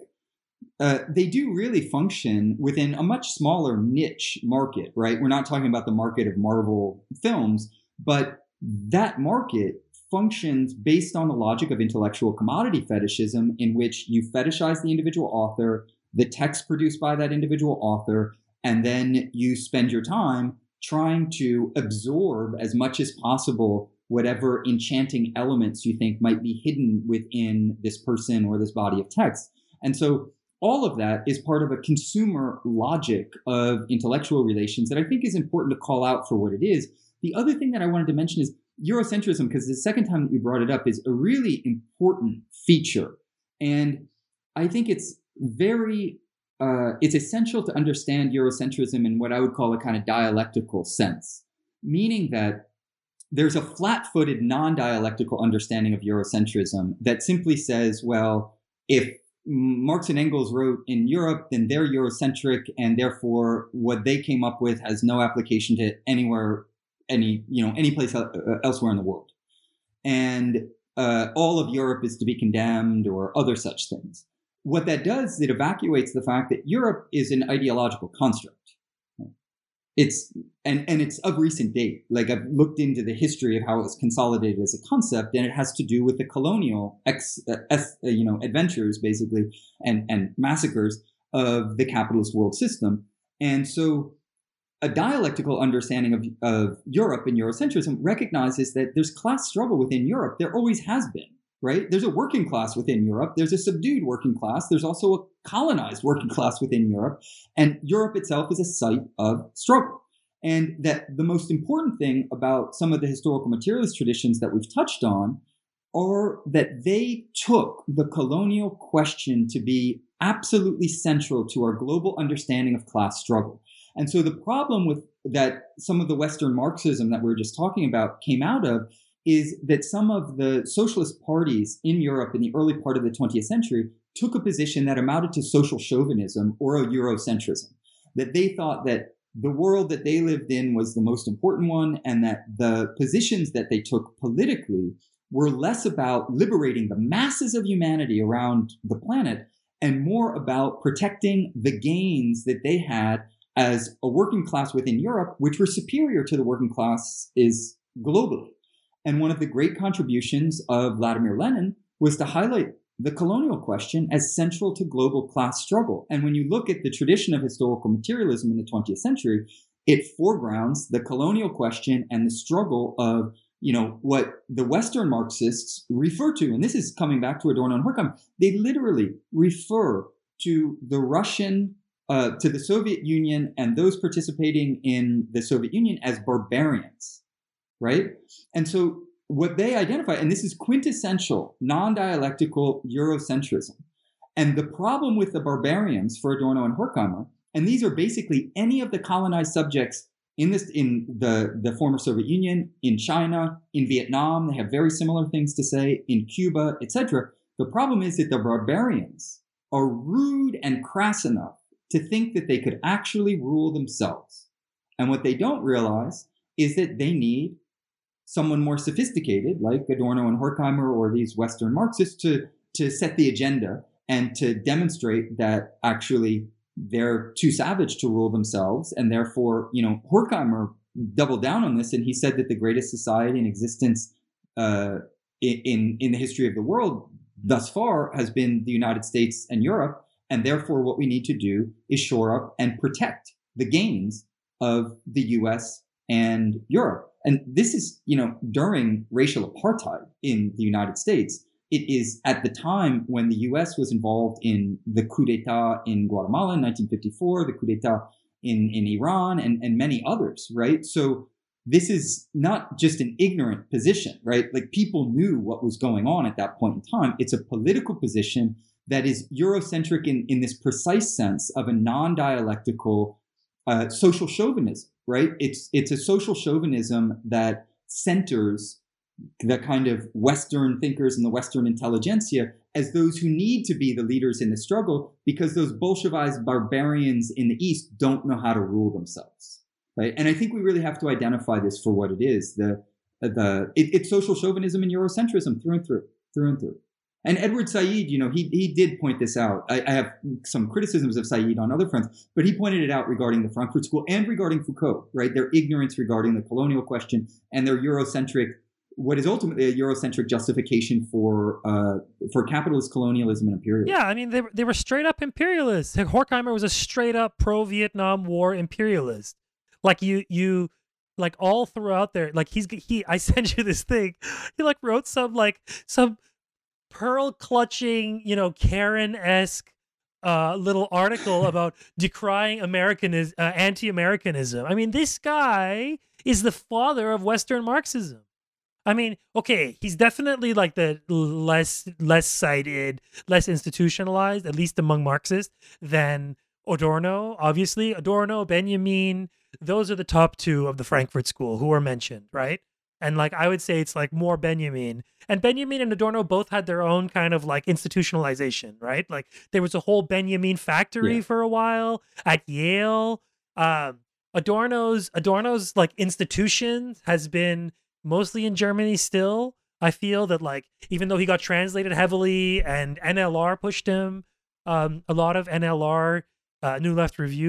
uh, they do really function within a much smaller niche market, right? We're not talking about the market of Marvel films, but that market functions based on the logic of intellectual commodity fetishism, in which you fetishize the individual author, the text produced by that individual author, and then you spend your time trying to absorb as much as possible whatever enchanting elements you think might be hidden within this person or this body of text. And so all of that is part of a consumer logic of intellectual relations that I think is important to call out for what it is. The other thing that I wanted to mention is Eurocentrism, because the second time that you brought it up is a really important feature. And I think it's very, uh, it's essential to understand Eurocentrism in what I would call a kind of dialectical sense, meaning that there's a flat-footed, non-dialectical understanding of Eurocentrism that simply says, well, if Marx and Engels wrote in Europe, then they're Eurocentric, and therefore what they came up with has no application to anywhere any, you know, any place elsewhere in the world. And uh, all of Europe is to be condemned or other such things. What that does is it evacuates the fact that Europe is an ideological construct. it's and and it's of recent date. Like I've looked into the history of how it was consolidated as a concept, and it has to do with the colonial ex, uh, ex, uh, you know adventures basically and and massacres of the capitalist world system. And so a dialectical understanding of, of Europe and Eurocentrism recognizes that there's class struggle within Europe. There always has been, right? There's a working class within Europe. There's a subdued working class. There's also a colonized working class within Europe. And Europe itself is a site of struggle. And that the most important thing about some of the historical materialist traditions that we've touched on are that they took the colonial question to be absolutely central to our global understanding of class struggle. And so the problem with that some of the Western Marxism that we were just talking about came out of is that some of the socialist parties in Europe in the early part of the twentieth century took a position that amounted to social chauvinism or a Eurocentrism, that they thought that the world that they lived in was the most important one, and that the positions that they took politically were less about liberating the masses of humanity around the planet and more about protecting the gains that they had as a working class within Europe, which were superior to the working class is globally. And one of the great contributions of Vladimir Lenin was to highlight the colonial question as central to global class struggle. And when you look at the tradition of historical materialism in the twentieth century, it foregrounds the colonial question and the struggle of, you know, what the Western Marxists refer to. And this is coming back to Adorno and Horkheimer. They literally refer to the Russian Uh, to the Soviet Union and those participating in the Soviet Union as barbarians, right? And so what they identify, and this is quintessential non-dialectical Eurocentrism. And the problem with the barbarians for Adorno and Horkheimer, and these are basically any of the colonized subjects in this, in the, the former Soviet Union, in China, in Vietnam, they have very similar things to say, in Cuba, et cetera. The problem is that the barbarians are rude and crass enough to think that they could actually rule themselves. And what they don't realize is that they need someone more sophisticated, like Adorno and Horkheimer or these Western Marxists, to, to set the agenda and to demonstrate that actually they're too savage to rule themselves. And therefore, you know, Horkheimer doubled down on this, and he said that the greatest society in existence uh, in, in the history of the world thus far has been the United States and Europe. And therefore, what we need to do is shore up and protect the gains of the U S and Europe. And this is, you know, during racial apartheid in the United States. It is at the time when the U S was involved in the coup d'etat in Guatemala in nineteen fifty-four, the coup d'etat in, in Iran, and, and many others, right? So this is not just an ignorant position, right? Like people knew what was going on at that point in time. It's a political position that is Eurocentric in, in this precise sense of a non-dialectical uh, social chauvinism, right? It's it's a social chauvinism that centers the kind of Western thinkers and the Western intelligentsia as those who need to be the leaders in the struggle because those Bolshevized barbarians in the East don't know how to rule themselves, right? And I think we really have to identify this for what it is. The the it, it's social chauvinism and Eurocentrism through and through, through and through. And Edward Said, you know, he he did point this out. I, I have some criticisms of Said on other fronts, but he pointed it out regarding the Frankfurt School and regarding Foucault, right? Their ignorance regarding the colonial question and their Eurocentric, what is ultimately a Eurocentric justification for uh, for capitalist colonialism and imperialism. Yeah, I mean, they, they were straight up imperialists. Horkheimer was a straight up pro-Vietnam War imperialist. Like you, you, like all throughout there, like he's, he, I sent you this thing. He like wrote some, like some, pearl clutching, you know, Karen-esque uh, little article about decrying Americanism, uh, anti-Americanism. I mean, this guy is the father of Western Marxism. I mean, okay, he's definitely like the less less cited, less institutionalized, at least among Marxists, than Adorno. Obviously, Adorno, Benjamin, those are the top two of the Frankfurt School who are mentioned, right? And like I would say it's like more Benjamin. And Benjamin and Adorno both had their own kind of like institutionalization, right? Like there was a whole Benjamin factory yeah. for a while at Yale. Um, Adorno's Adorno's like institution has been mostly in Germany still. I feel that like even though he got translated heavily and N L R pushed him, um, a lot of N L R, uh, New Left Review,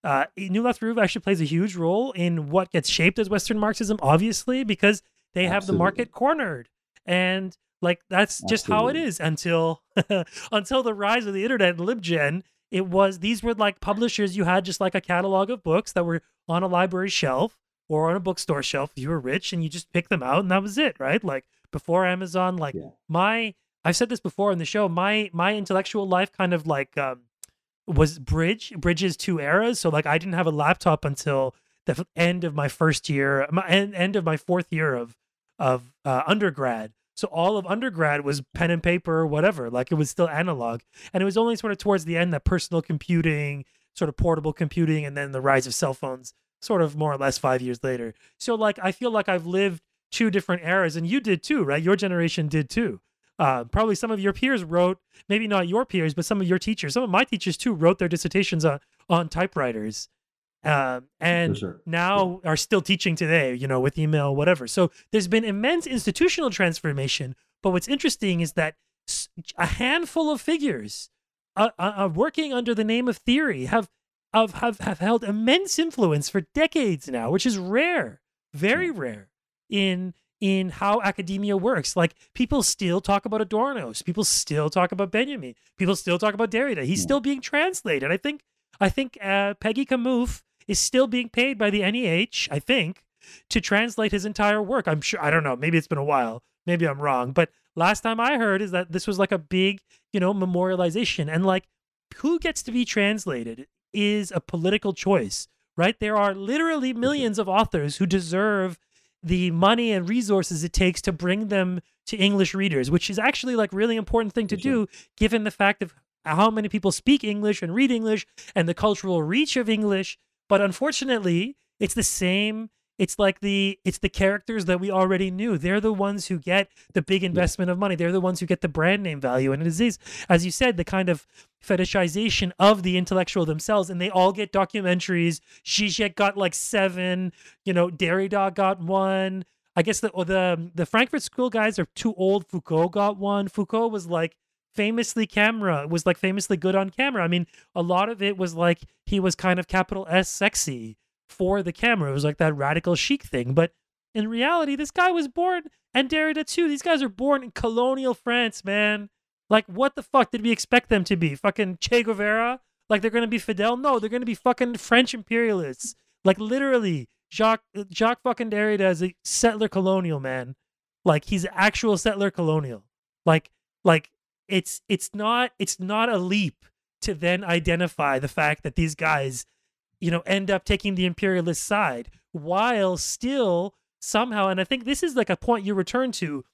Uh, New Left Rube actually plays a huge role in what gets shaped as Western Marxism, obviously, because they have the Absolutely. market cornered. And like that's just how it Absolutely. is until until the rise of the internet and LibGen. It was these were like publishers. You had just like a catalog of books that were on a library shelf or on a bookstore shelf. You were rich and you just picked them out, and that was it, right? Like before Amazon, like Yeah. my I've said this before in the show, my my intellectual life kind of like um was bridge bridges two eras. So like I didn't have a laptop until the f- end of my first year, my end, end of my fourth year of of uh, undergrad. So all of undergrad was pen and paper or whatever. Like it was still analog, and it was only sort of towards the end that personal computing, sort of portable computing, and then the rise of cell phones, sort of more or less five years later. So like I feel like I've lived two different eras, and you did too, right? Your generation did too. Uh, probably some of your peers wrote, maybe not your peers, but some of your teachers, some of my teachers too, wrote their dissertations on, on typewriters. Um, For and sure. Yeah. now are still teaching today, you know, with email, whatever. So there's been immense institutional transformation. But what's interesting is that s- a handful of figures uh, uh, uh, working under the name of theory have, have, have, have held immense influence for decades now, which is rare, very Yeah. rare in in how academia works. Like people still talk about Adorno, people still talk about Benjamin, people still talk about Derrida. He's Yeah. still being translated. I think I think uh, Peggy Camus is still being paid by the N E H, I think, to translate his entire work. I'm sure, I don't know, maybe it's been a while, maybe I'm wrong, but last time I heard is that this was like a big, you know, memorialization. And like who gets to be translated is a political choice, right? There are literally millions of authors who deserve the money and resources it takes to bring them to English readers, which is actually like really important thing to For sure. do, given the fact of how many people speak English and read English and the cultural reach of English. But unfortunately, it's the same. It's like the it's the characters that we already knew. They're the ones who get the big Yeah. investment of money. They're the ones who get the brand name value. And it is, as you said, the kind of fetishization of the intellectual themselves. And they all get documentaries. Zizek got like seven. You know, Derrida got one. I guess the or the the Frankfurt School guys are too old. Foucault got one. Foucault was like famously camera was like famously good on camera. I mean, a lot of it was like he was kind of capital S sexy for the camera. It was like that radical chic thing. But in reality, this guy was born, and Derrida too. These guys are born in colonial France, man. Like, what the fuck did we expect them to be? Fucking Che Guevara? Like they're gonna be Fidel? No, they're gonna be fucking French imperialists. Like literally, Jacques Jacques fucking Derrida is a settler colonial, man. Like he's actual settler colonial. Like like it's it's not it's not a leap to then identify the fact that these guys, you know, end up taking the imperialist side while still somehow, and I think this is like a point you return to,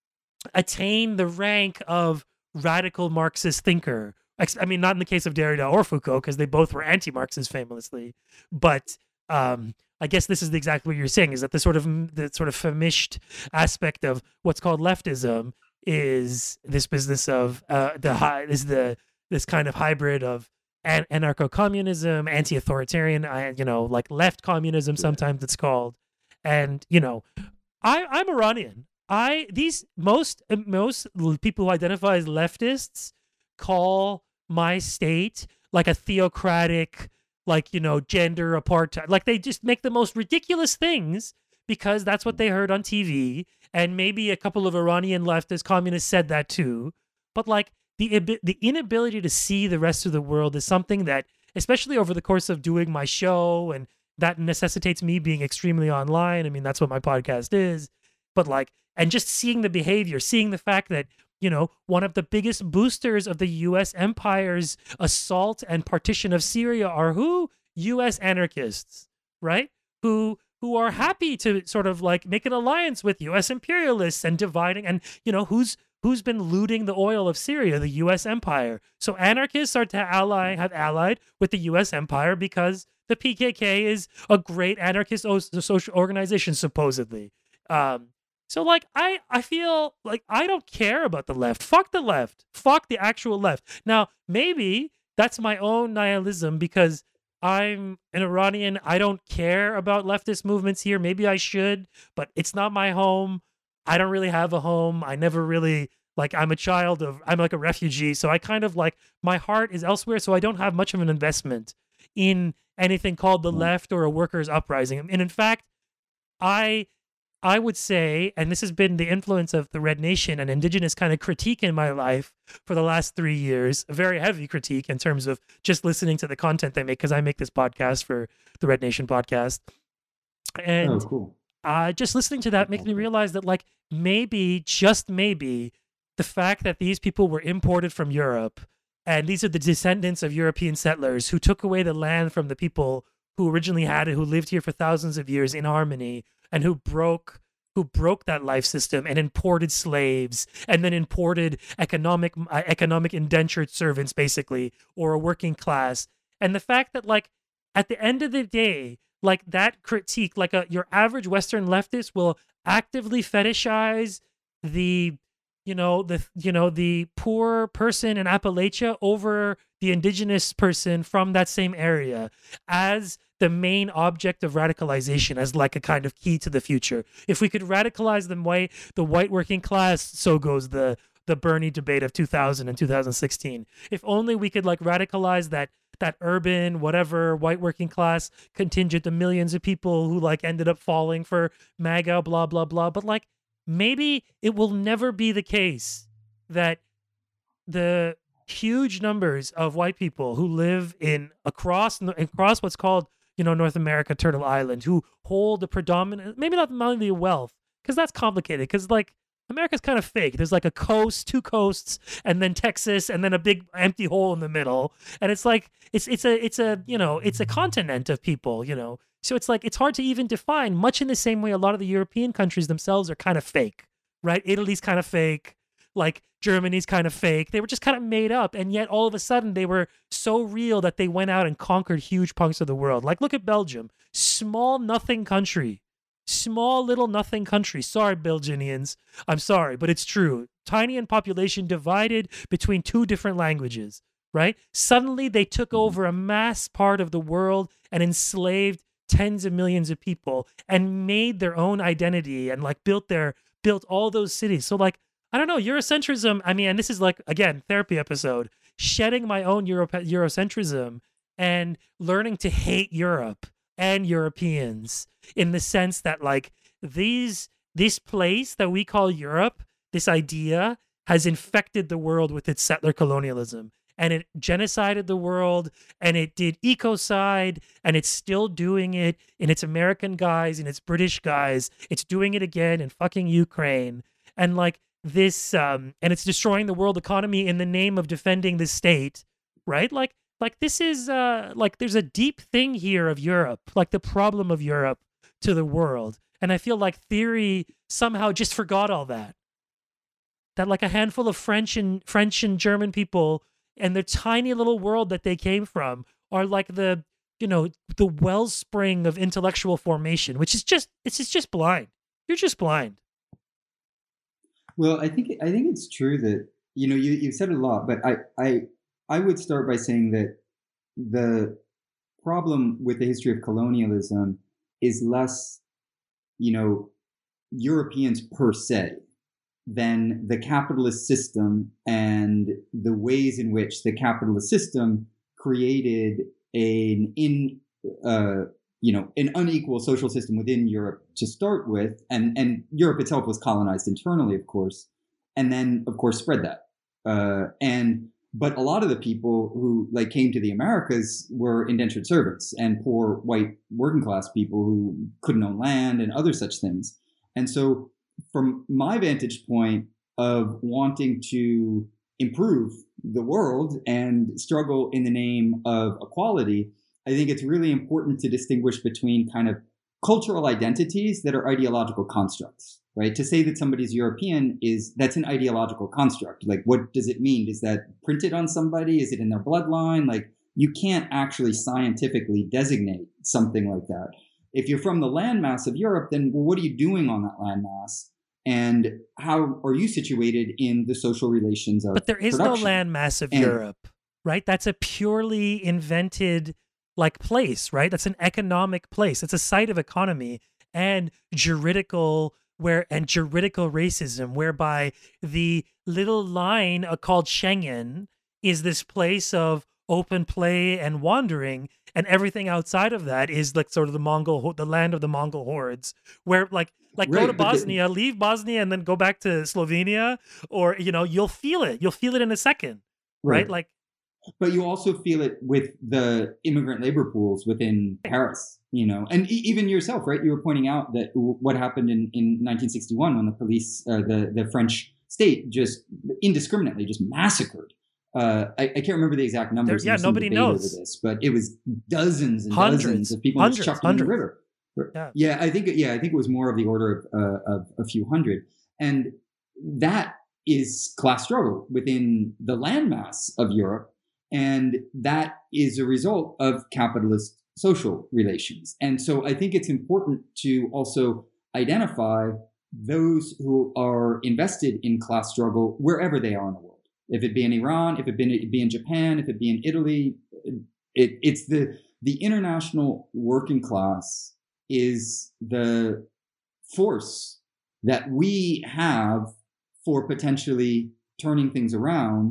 attain the rank of radical Marxist thinker. Ex- I mean, not in the case of Derrida or Foucault, because they both were anti-Marxist famously, but um, I guess this is exactly what you're saying, is that the sort of the sort of famished aspect of what's called leftism is this business of uh, the high is the this kind of hybrid of an- anarcho-communism, anti-authoritarian, uh, you know, like left communism. Yeah. Sometimes it's called, and you know, I I'm Iranian. I these most most l- people who identify as leftists call my state like a theocratic, like, you know, gender apartheid. Like they just make the most ridiculous things because that's what they heard on T V, and maybe a couple of Iranian leftist communists said that too. But like the abi- the inability to see the rest of the world is something that, especially over the course of doing my show, and that necessitates me being extremely online. I mean, that's what my podcast is. But like, and just seeing the behavior, seeing the fact that, you know, one of the biggest boosters of the U S empire's assault and partition of Syria are who? U S anarchists, right? Who who are happy to sort of like make an alliance with U S imperialists and dividing, and you know, who's who's been looting the oil of Syria? The U S empire. So anarchists are to ally have allied with the U S empire because the P K K is a great anarchist o- social organization, supposedly. Um, so like I I feel like I don't care about the left. Fuck the left. Fuck the actual left. Now, maybe that's my own nihilism because I'm an Iranian. I don't care about leftist movements here. Maybe I should, but it's not my home. I don't really have a home. I never really like I'm a child of I'm like a refugee, so I kind of like my heart is elsewhere, so I don't have much of an investment in anything called the left or a workers' uprising. And in fact, I I would say, and this has been the influence of the Red Nation and indigenous kind of critique in my life for the last three years, a very heavy critique in terms of just listening to the content they make, because I make this podcast for the Red Nation podcast. And oh, cool. uh, just listening to that makes me realize that, like, maybe, just maybe, the fact that these people were imported from Europe, and these are the descendants of European settlers who took away the land from the people who originally had it, who lived here for thousands of years in harmony, and who broke who broke that life system and imported slaves, and then imported economic uh, economic indentured servants, basically, or a working class. And the fact that, like, at the end of the day, like, that critique, like a your average Western leftist will actively fetishize the you know the you know the poor person in Appalachia over the indigenous person from that same area as the main object of radicalization, as like a kind of key to the future. If we could radicalize the white the white working class, so goes the the Bernie debate of two thousand and two thousand sixteen. If only we could, like, radicalize that that urban whatever white working class contingent, the millions of people who, like, ended up falling for MAGA, blah blah blah. But, like, maybe it will never be the case that the huge numbers of white people who live in across across what's called, you know, North America, Turtle Island, who hold the predominant, maybe not mainly wealth, because that's complicated, because, like, America's kind of fake. There's like a coast, two coasts, and then Texas, and then a big empty hole in the middle. And it's like, it's it's a it's a you know it's a continent of people, you know. So it's like, it's hard to even define. Much in the same way, a lot of the European countries themselves are kind of fake, right? Italy's kind of fake. Like, Germany's kind of fake. They were just kind of made up, and yet all of a sudden they were so real that they went out and conquered huge punks of the world. Like, look at Belgium, small nothing country. Small little nothing country. Sorry, Belgians. I'm sorry, but it's true. Tiny in population, divided between two different languages, right? Suddenly they took over a mass part of the world and enslaved tens of millions of people and made their own identity and, like, built their built all those cities. So, like, I don't know, Eurocentrism, I mean, and this is, like, again, therapy episode, shedding my own Euro- Eurocentrism and learning to hate Europe and Europeans, in the sense that, like, these this place that we call Europe, this idea has infected the world with its settler colonialism, and it genocided the world, and it did ecocide, and it's still doing it in its American guise, in its British guise. It's doing it again in fucking Ukraine, and, like, this um and it's destroying the world economy in the name of defending the state, right? Like like this is uh like there's a deep thing here of Europe, like the problem of Europe to the world. And I feel like theory somehow just forgot all that. That, like, a handful of French and French and German people and the tiny little world that they came from are like the, you know, the wellspring of intellectual formation, which is just it's just blind. You're just blind. Well, I think I think it's true that, you know, you you've said it a lot, but I I I would start by saying that the problem with the history of colonialism is less, you know, Europeans per se than the capitalist system and the ways in which the capitalist system created an in uh, you know an unequal social system within Europe to start with, and and Europe itself was colonized internally, of course, and then of course spread that. Uh, and but a lot of the people who, like, came to the Americas were indentured servants and poor white working class people who couldn't own land and other such things. And so, from my vantage point of wanting to improve the world and struggle in the name of equality, I think it's really important to distinguish between kind of cultural identities that are ideological constructs, right? To say that somebody's European is, that's an ideological construct. Like, what does it mean? Is that printed on somebody? Is it in their bloodline? Like, you can't actually scientifically designate something like that. If you're from the landmass of Europe, then, well, what are you doing on that landmass? And how are you situated in the social relations of But there is production? no landmass of And- Europe, right? That's a purely invented, like, place, right? That's an economic place. It's a site of economy and juridical where and juridical racism, whereby the little line uh, called Schengen is this place of open play and wandering, and everything outside of that is like sort of the Mongol, the land of the Mongol hordes, where like like right, go to Bosnia, the, leave Bosnia, and then go back to Slovenia, or you know, you'll feel it. You'll feel it in a second, right? right? Like, but you also feel it with the immigrant labor pools within Paris, you know, and e- even yourself, right? You were pointing out that w- what happened in, in nineteen sixty-one when the police, uh, the the French state, just indiscriminately just massacred. Uh, I, I can't remember the exact numbers. There, yeah, nobody knows over this, but it was dozens and hundreds, dozens of people hundreds, just chucked hundreds. in the river. Yeah. yeah, I think yeah, I think it was more of the order of, uh, of a few hundred, and that is class struggle within the landmass of Europe, and that is a result of capitalist social relations. And so I think it's important to also identify those who are invested in class struggle wherever they are in the world. If it be in Iran, if it be in Japan, if it be in Italy, it, it's the the international working class is the force that we have for potentially turning things around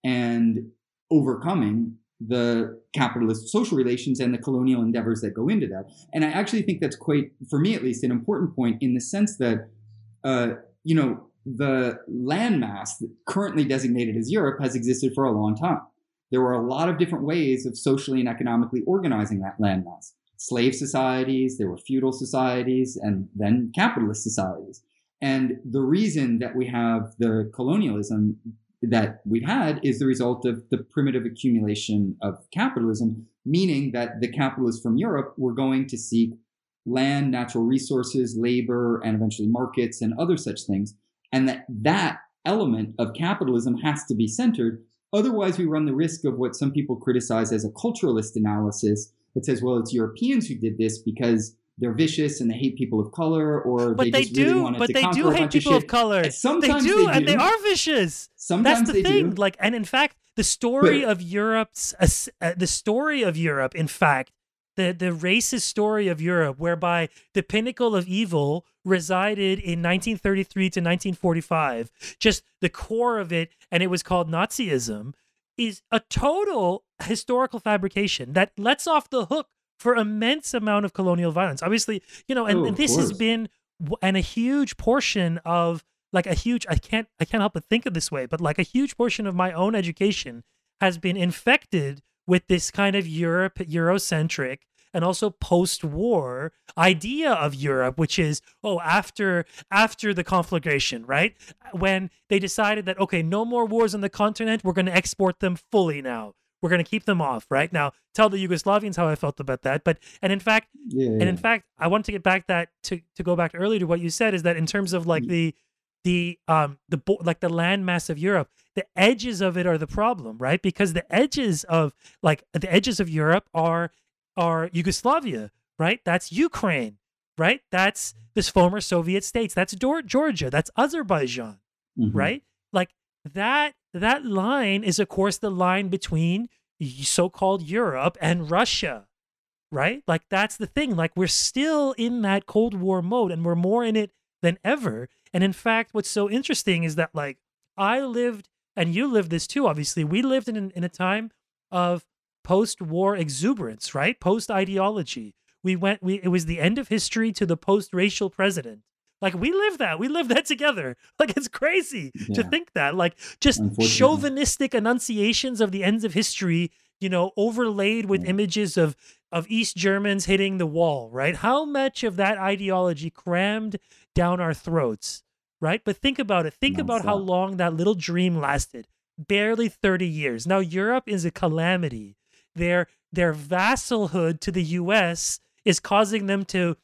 and overcoming the capitalist social relations and the colonial endeavors that go into that. And I actually think that's quite, for me at least, an important point in the sense that, uh, you know, the landmass currently designated as Europe has existed for a long time. There were a lot of different ways of socially and economically organizing that landmass. Slave societies, there were feudal societies, and then capitalist societies. And the reason that we have the colonialism that we've had is the result of the primitive accumulation of capitalism, meaning that the capitalists from Europe were going to seek land, natural resources, labor, and eventually markets and other such things. And that that element of capitalism has to be centered. Otherwise, we run the risk of what some people criticize as a culturalist analysis that says, well, it's Europeans who did this because they're vicious and they hate people of color, or but they, they just do, really wanted but to they conquer do a hate bunch people of, of shit. color. And sometimes they do, they do, and they are vicious. Sometimes That's the they thing. do. Like, and in fact, the story but, of Europe's, uh, the story of Europe, in fact, the the racist story of Europe, whereby the pinnacle of evil resided in nineteen thirty-three to nineteen forty-five, just the core of it, and it was called Nazism, is a total historical fabrication that lets off the hook for immense amount of colonial violence. Obviously, you know, and, oh, and this course. has been, and a huge portion of, like a huge, I can't, I can't help but think of this way, but like a huge portion of my own education has been infected with this kind of Europe, Eurocentric, and also post-war idea of Europe, which is, oh, after after the conflagration, right? When they decided that, okay, no more wars on the continent, we're going to export them fully now. We're going to keep them off, right? Now, tell the Yugoslavians how I felt about that. But, and in fact, yeah, and in fact, I want to get back that, to, to go back earlier to what you said, is that in terms of like mm. the, the, um, the, like the landmass of Europe, the edges of it are the problem, right? Because the edges of, like, the edges of Europe are, are Yugoslavia, right? That's Ukraine, right? That's this former Soviet states. That's Georgia. That's Azerbaijan, mm-hmm. right? Like that, that line is, of course, the line between so-called Europe and Russia, right? Like that's the thing. Like we're still in that Cold War mode, and we're more in it than ever. And in fact, what's so interesting is that, like, I lived, and you lived this too, obviously, we lived in, in a time of post-war exuberance, right? Post-ideology. We went, we, it was the end of history to the post-racial president. Like we lived that, we lived that together. Like it's crazy yeah. to think that, like just chauvinistic enunciations of the ends of history, you know, overlaid with yeah. images of, of East Germans hitting the wall, right? How much of that ideology crammed down our throats, right? But think about it. Think Not about so. how long that little dream lasted. Barely thirty years. Now Europe is a calamity. Their, their vassalhood to the U S is causing them to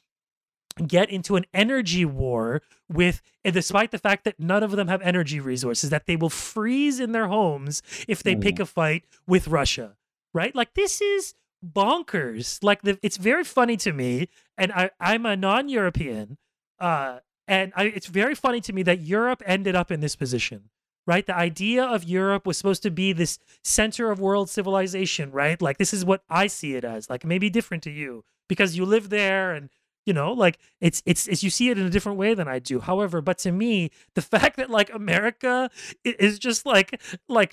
get into an energy war with, and despite the fact that none of them have energy resources, that they will freeze in their homes if they oh, pick yeah. a fight with Russia, right? Like this is bonkers. Like the, it's very funny to me, and I, I'm a non-European, uh, and I, it's very funny to me that Europe ended up in this position, right? The idea of Europe was supposed to be this center of world civilization, right? Like this is what I see it as. Like it may be different to you because you live there, and you know, like it's, it's, it's, you see it in a different way than I do. However, but to me, the fact that like America is just like, like just,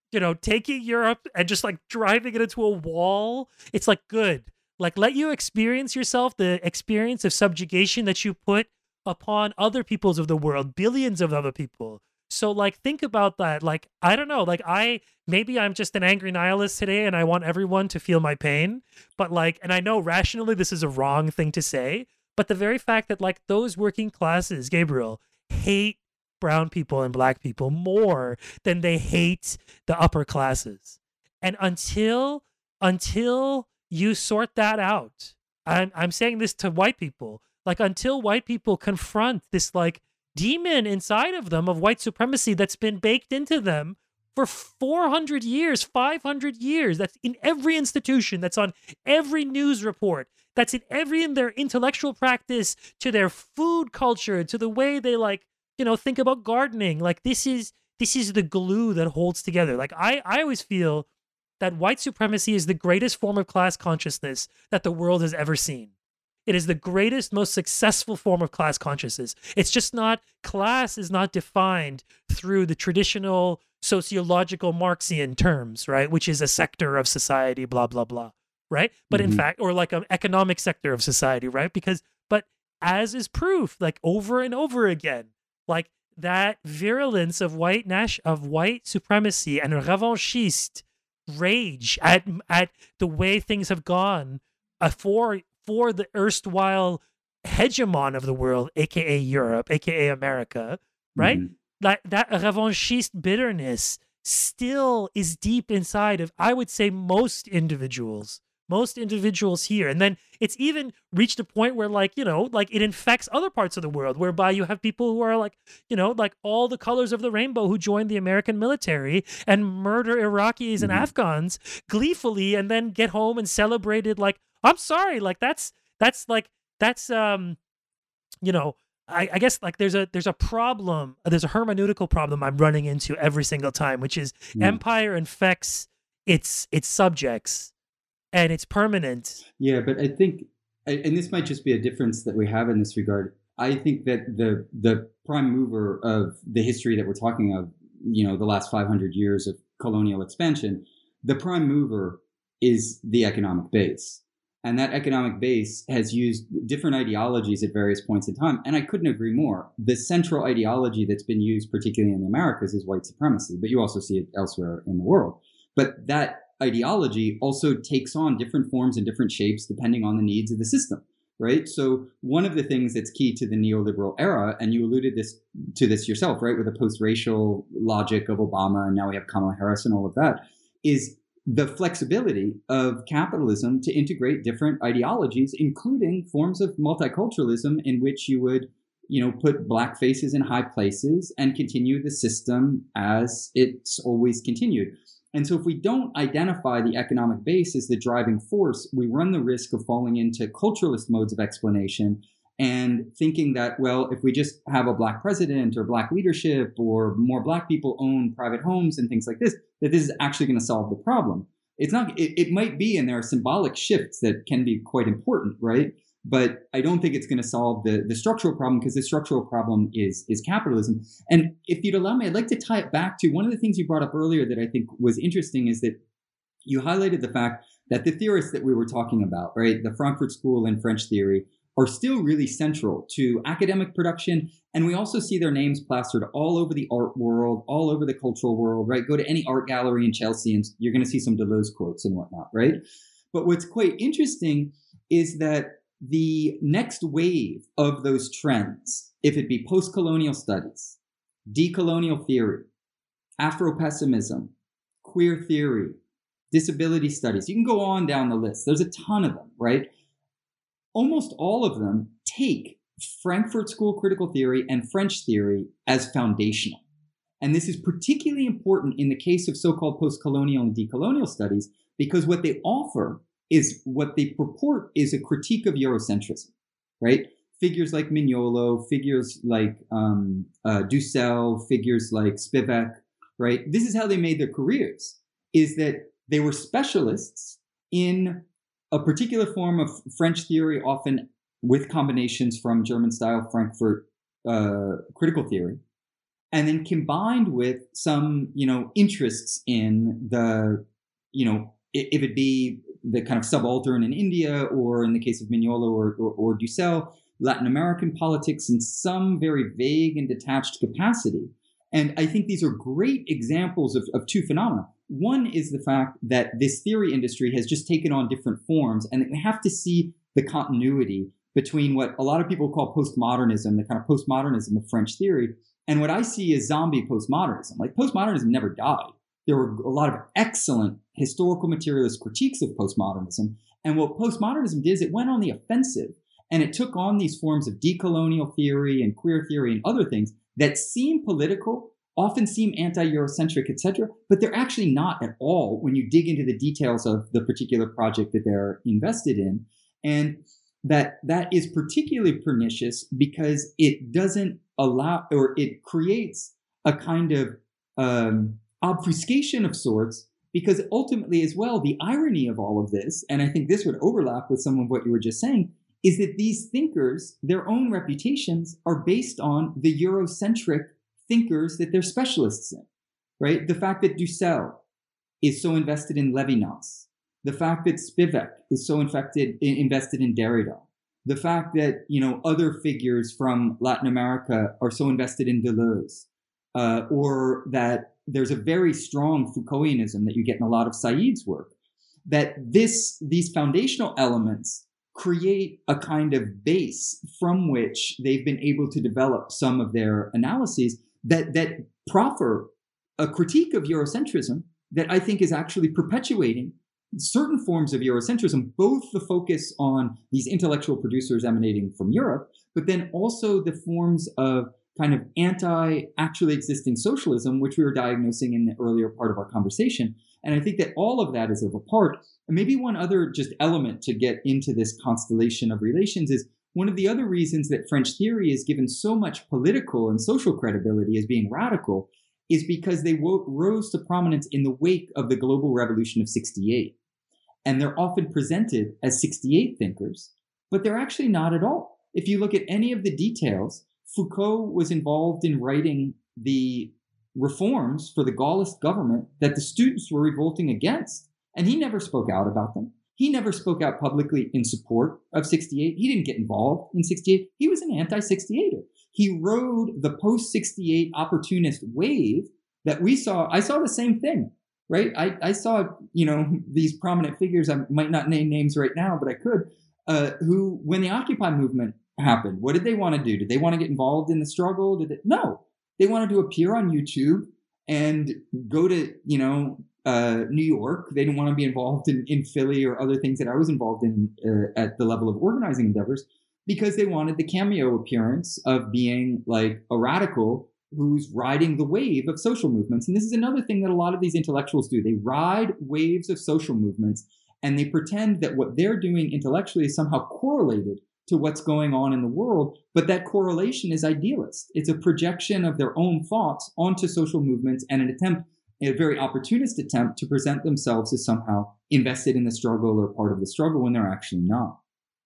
you know, taking Europe and just like driving it into a wall. It's like good. Like let you experience yourself the experience of subjugation that you put upon other peoples of the world, billions of other people. So like think about that. Like I don't know, like I maybe I'm just an angry nihilist today and I want everyone to feel my pain, but like and I know rationally this is a wrong thing to say, but the very fact that like those working classes, Gabriel, hate brown people and black people more than they hate the upper classes. And until until you sort that out, I'm I'm saying this to white people, like until white people confront this like demon inside of them of white supremacy that's been baked into them for four hundred years, five hundred years, that's in every institution, that's on every news report, that's in every in their intellectual practice, to their food culture, to the way they like, you know, think about gardening. Like this is this is the glue that holds together. Like I I always feel that white supremacy is the greatest form of class consciousness that the world has ever seen. It is the greatest, most successful form of class consciousness. It's just not, class is not defined through the traditional sociological Marxian terms, right? Which is a sector of society, blah, blah, blah, right? But mm-hmm. in fact, or like an economic sector of society, right? Because, but as is proof, like over and over again, like that virulence of white Nash of white supremacy and revanchiste rage at at the way things have gone uh, for for the erstwhile hegemon of the world, aka Europe, aka America, right? Mm-hmm. That that revanchiste bitterness still is deep inside of, I would say, most individuals. Most individuals here. And then it's even reached a point where, like, you know, like it infects other parts of the world, whereby you have people who are like, you know, like all the colors of the rainbow who join the American military and murder Iraqis and mm-hmm. Afghans gleefully and then get home and celebrate it. Like, I'm sorry, like that's, that's like, that's, um, you know, I, I guess like there's a, there's a problem, there's a hermeneutical problem I'm running into every single time, which is mm. empire infects its, its subjects. And it's permanent. Yeah, but I think, and this might just be a difference that we have in this regard. I think that the the prime mover of the history that we're talking of, you know, the last five hundred years of colonial expansion, the prime mover is the economic base. And that economic base has used different ideologies at various points in time. And I couldn't agree more. The central ideology that's been used, particularly in the Americas, is white supremacy, but you also see it elsewhere in the world. But that ideology also takes on different forms and different shapes depending on the needs of the system, right? So one of the things that's key to the neoliberal era, and you alluded this to this yourself, right, with the post-racial logic of Obama, and now we have Kamala Harris and all of that, is the flexibility of capitalism to integrate different ideologies, including forms of multiculturalism in which you would, you know, put black faces in high places and continue the system as it's always continued. And so if we don't identify the economic base as the driving force, we run the risk of falling into culturalist modes of explanation and thinking that, well, if we just have a black president or black leadership or more black people own private homes and things like this, that this is actually going to solve the problem. It's not, it, it might be, and there are symbolic shifts that can be quite important, right? But I don't think it's going to solve the, the structural problem, because the structural problem is, is capitalism. And if you'd allow me, I'd like to tie it back to one of the things you brought up earlier that I think was interesting, is that you highlighted the fact that the theorists that we were talking about, right, the Frankfurt School and French theory, are still really central to academic production. And we also see their names plastered all over the art world, all over the cultural world, right? Go to any art gallery in Chelsea and you're going to see some Deleuze quotes and whatnot, right? But what's quite interesting is that the next wave of those trends, if it be post-colonial studies, decolonial theory, Afro-pessimism, queer theory, disability studies, you can go on down the list. There's a ton of them, right? Almost all of them take Frankfurt School critical theory and French theory as foundational. And this is particularly important in the case of so-called post-colonial and decolonial studies, because what they offer is what they purport is a critique of Eurocentrism, right? Figures like Mignolo, figures like um, uh, Dussel, figures like Spivak, right? This is how they made their careers, is that they were specialists in a particular form of French theory, often with combinations from German-style Frankfurt uh, critical theory. and then combined with some, you know, interests in the, you know, if it be the kind of subaltern in India, or in the case of Mignolo or, or, or Dussel, Latin American politics in some very vague and detached capacity. And I think these are great examples of, of two phenomena. One is the fact that this theory industry has just taken on different forms, and that we have to see the continuity between what a lot of people call postmodernism, the kind of postmodernism of French theory, and what I see as zombie postmodernism. Like, postmodernism never died. There were a lot of excellent historical materialist critiques of postmodernism. And what postmodernism did is it went on the offensive, and it took on these forms of decolonial theory and queer theory and other things that seem political, often seem anti-Eurocentric, et cetera, but they're actually not at all when you dig into the details of the particular project that they're invested in. And that that is particularly pernicious because it doesn't allow, or it creates a kind of um, obfuscation of sorts, because ultimately as well, the irony of all of this, and I think this would overlap with some of what you were just saying, is that these thinkers, their own reputations are based on the Eurocentric thinkers that they're specialists in, right? The fact that Dussel is so invested in Levinas, the fact that Spivak is so infected, invested in Derrida, the fact that, you know, other figures from Latin America are so invested in Deleuze, uh, or that there's a very strong Foucaultianism that you get in a lot of Said's work, that this, these foundational elements create a kind of base from which they've been able to develop some of their analyses that, that proffer a critique of Eurocentrism that I think is actually perpetuating certain forms of Eurocentrism, both the focus on these intellectual producers emanating from Europe, but then also the forms of kind of anti-actually existing socialism, which we were diagnosing in the earlier part of our conversation. And I think that all of that is of a part. And maybe one other just element to get into this constellation of relations is one of the other reasons that French theory is given so much political and social credibility as being radical is because they wo- rose to prominence in the wake of the global revolution of sixty-eight. And they're often presented as sixty-eight thinkers, but they're actually not at all. If you look at any of the details, Foucault was involved in writing the reforms for the Gaullist government that the students were revolting against, and he never spoke out about them. He never spoke out publicly in support of sixty-eight. He didn't get involved in sixty-eight. He was an anti-sixty-eighter. He rode the post-sixty-eight opportunist wave that we saw. I saw the same thing. Right, I, I saw, you know, these prominent figures, I might not name names right now, but I could, uh, who, when the Occupy movement happened, what did they want to do? Did they want to get involved in the struggle? Did they? No, they wanted to appear on YouTube and go to, you know, uh, New York. They didn't want to be involved in, in Philly or other things that I was involved in uh, at the level of organizing endeavors, because they wanted the cameo appearance of being like a radical who's riding the wave of social movements. And this is another thing that a lot of these intellectuals do. They ride waves of social movements, and they pretend that what they're doing intellectually is somehow correlated to what's going on in the world. But that correlation is idealist. It's a projection of their own thoughts onto social movements, and an attempt, a very opportunist attempt, to present themselves as somehow invested in the struggle or part of the struggle when they're actually not.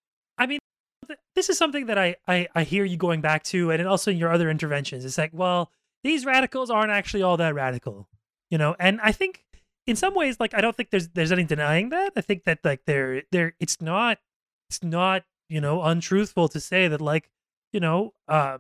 I mean, this is something that I, I, I hear you going back to, and also in your other interventions. It's like, well, these radicals aren't actually all that radical, you know? And I think in some ways, like, I don't think there's there's any denying that. I think that, like, they're, they're, it's not, it's not, you know, untruthful to say that, like, you know, um,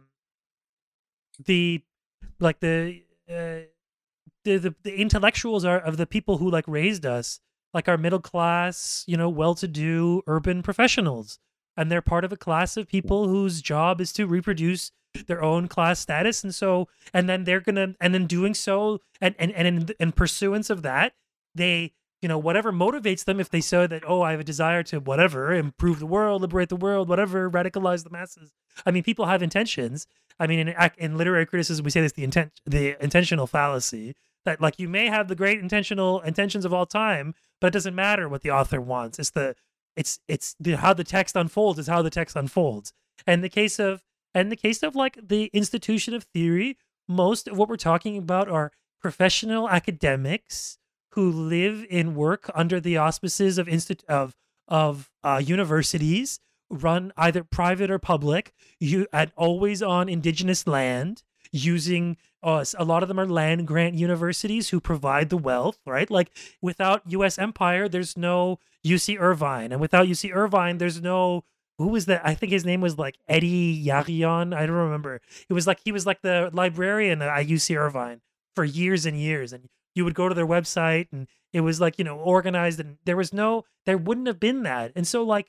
the, like, the, uh, the, the, the intellectuals are of the people who, like, raised us, like, our middle class, you know, well-to-do urban professionals. And they're part of a class of people whose job is to reproduce their own class status. And so, and then they're going to, and in doing so, and, and, and in, in pursuance of that, they, you know, whatever motivates them, if they say that, oh, I have a desire to whatever, improve the world, liberate the world, whatever, radicalize the masses. I mean, people have intentions. I mean, in, in literary criticism, we say this, the intent, the intentional fallacy, that, like, you may have the great intentional intentions of all time, but it doesn't matter what the author wants. It's the, It's it's the how the text unfolds is how the text unfolds. And the case of and the case of like the institution of theory, most of what we're talking about are professional academics who live and work under the auspices of instit of of uh, universities run either private or public, you and always on indigenous land, using Uh, s- a lot of them are land grant universities who provide the wealth, right? Like without U S empire, there's no U C Irvine, and without U C Irvine, there's no who was that? I think his name was like Eddie Yarion. I don't remember. It was like he was like the librarian at U C Irvine for years and years, and you would go to their website, and it was like you know organized, and there was no, there wouldn't have been that, and so like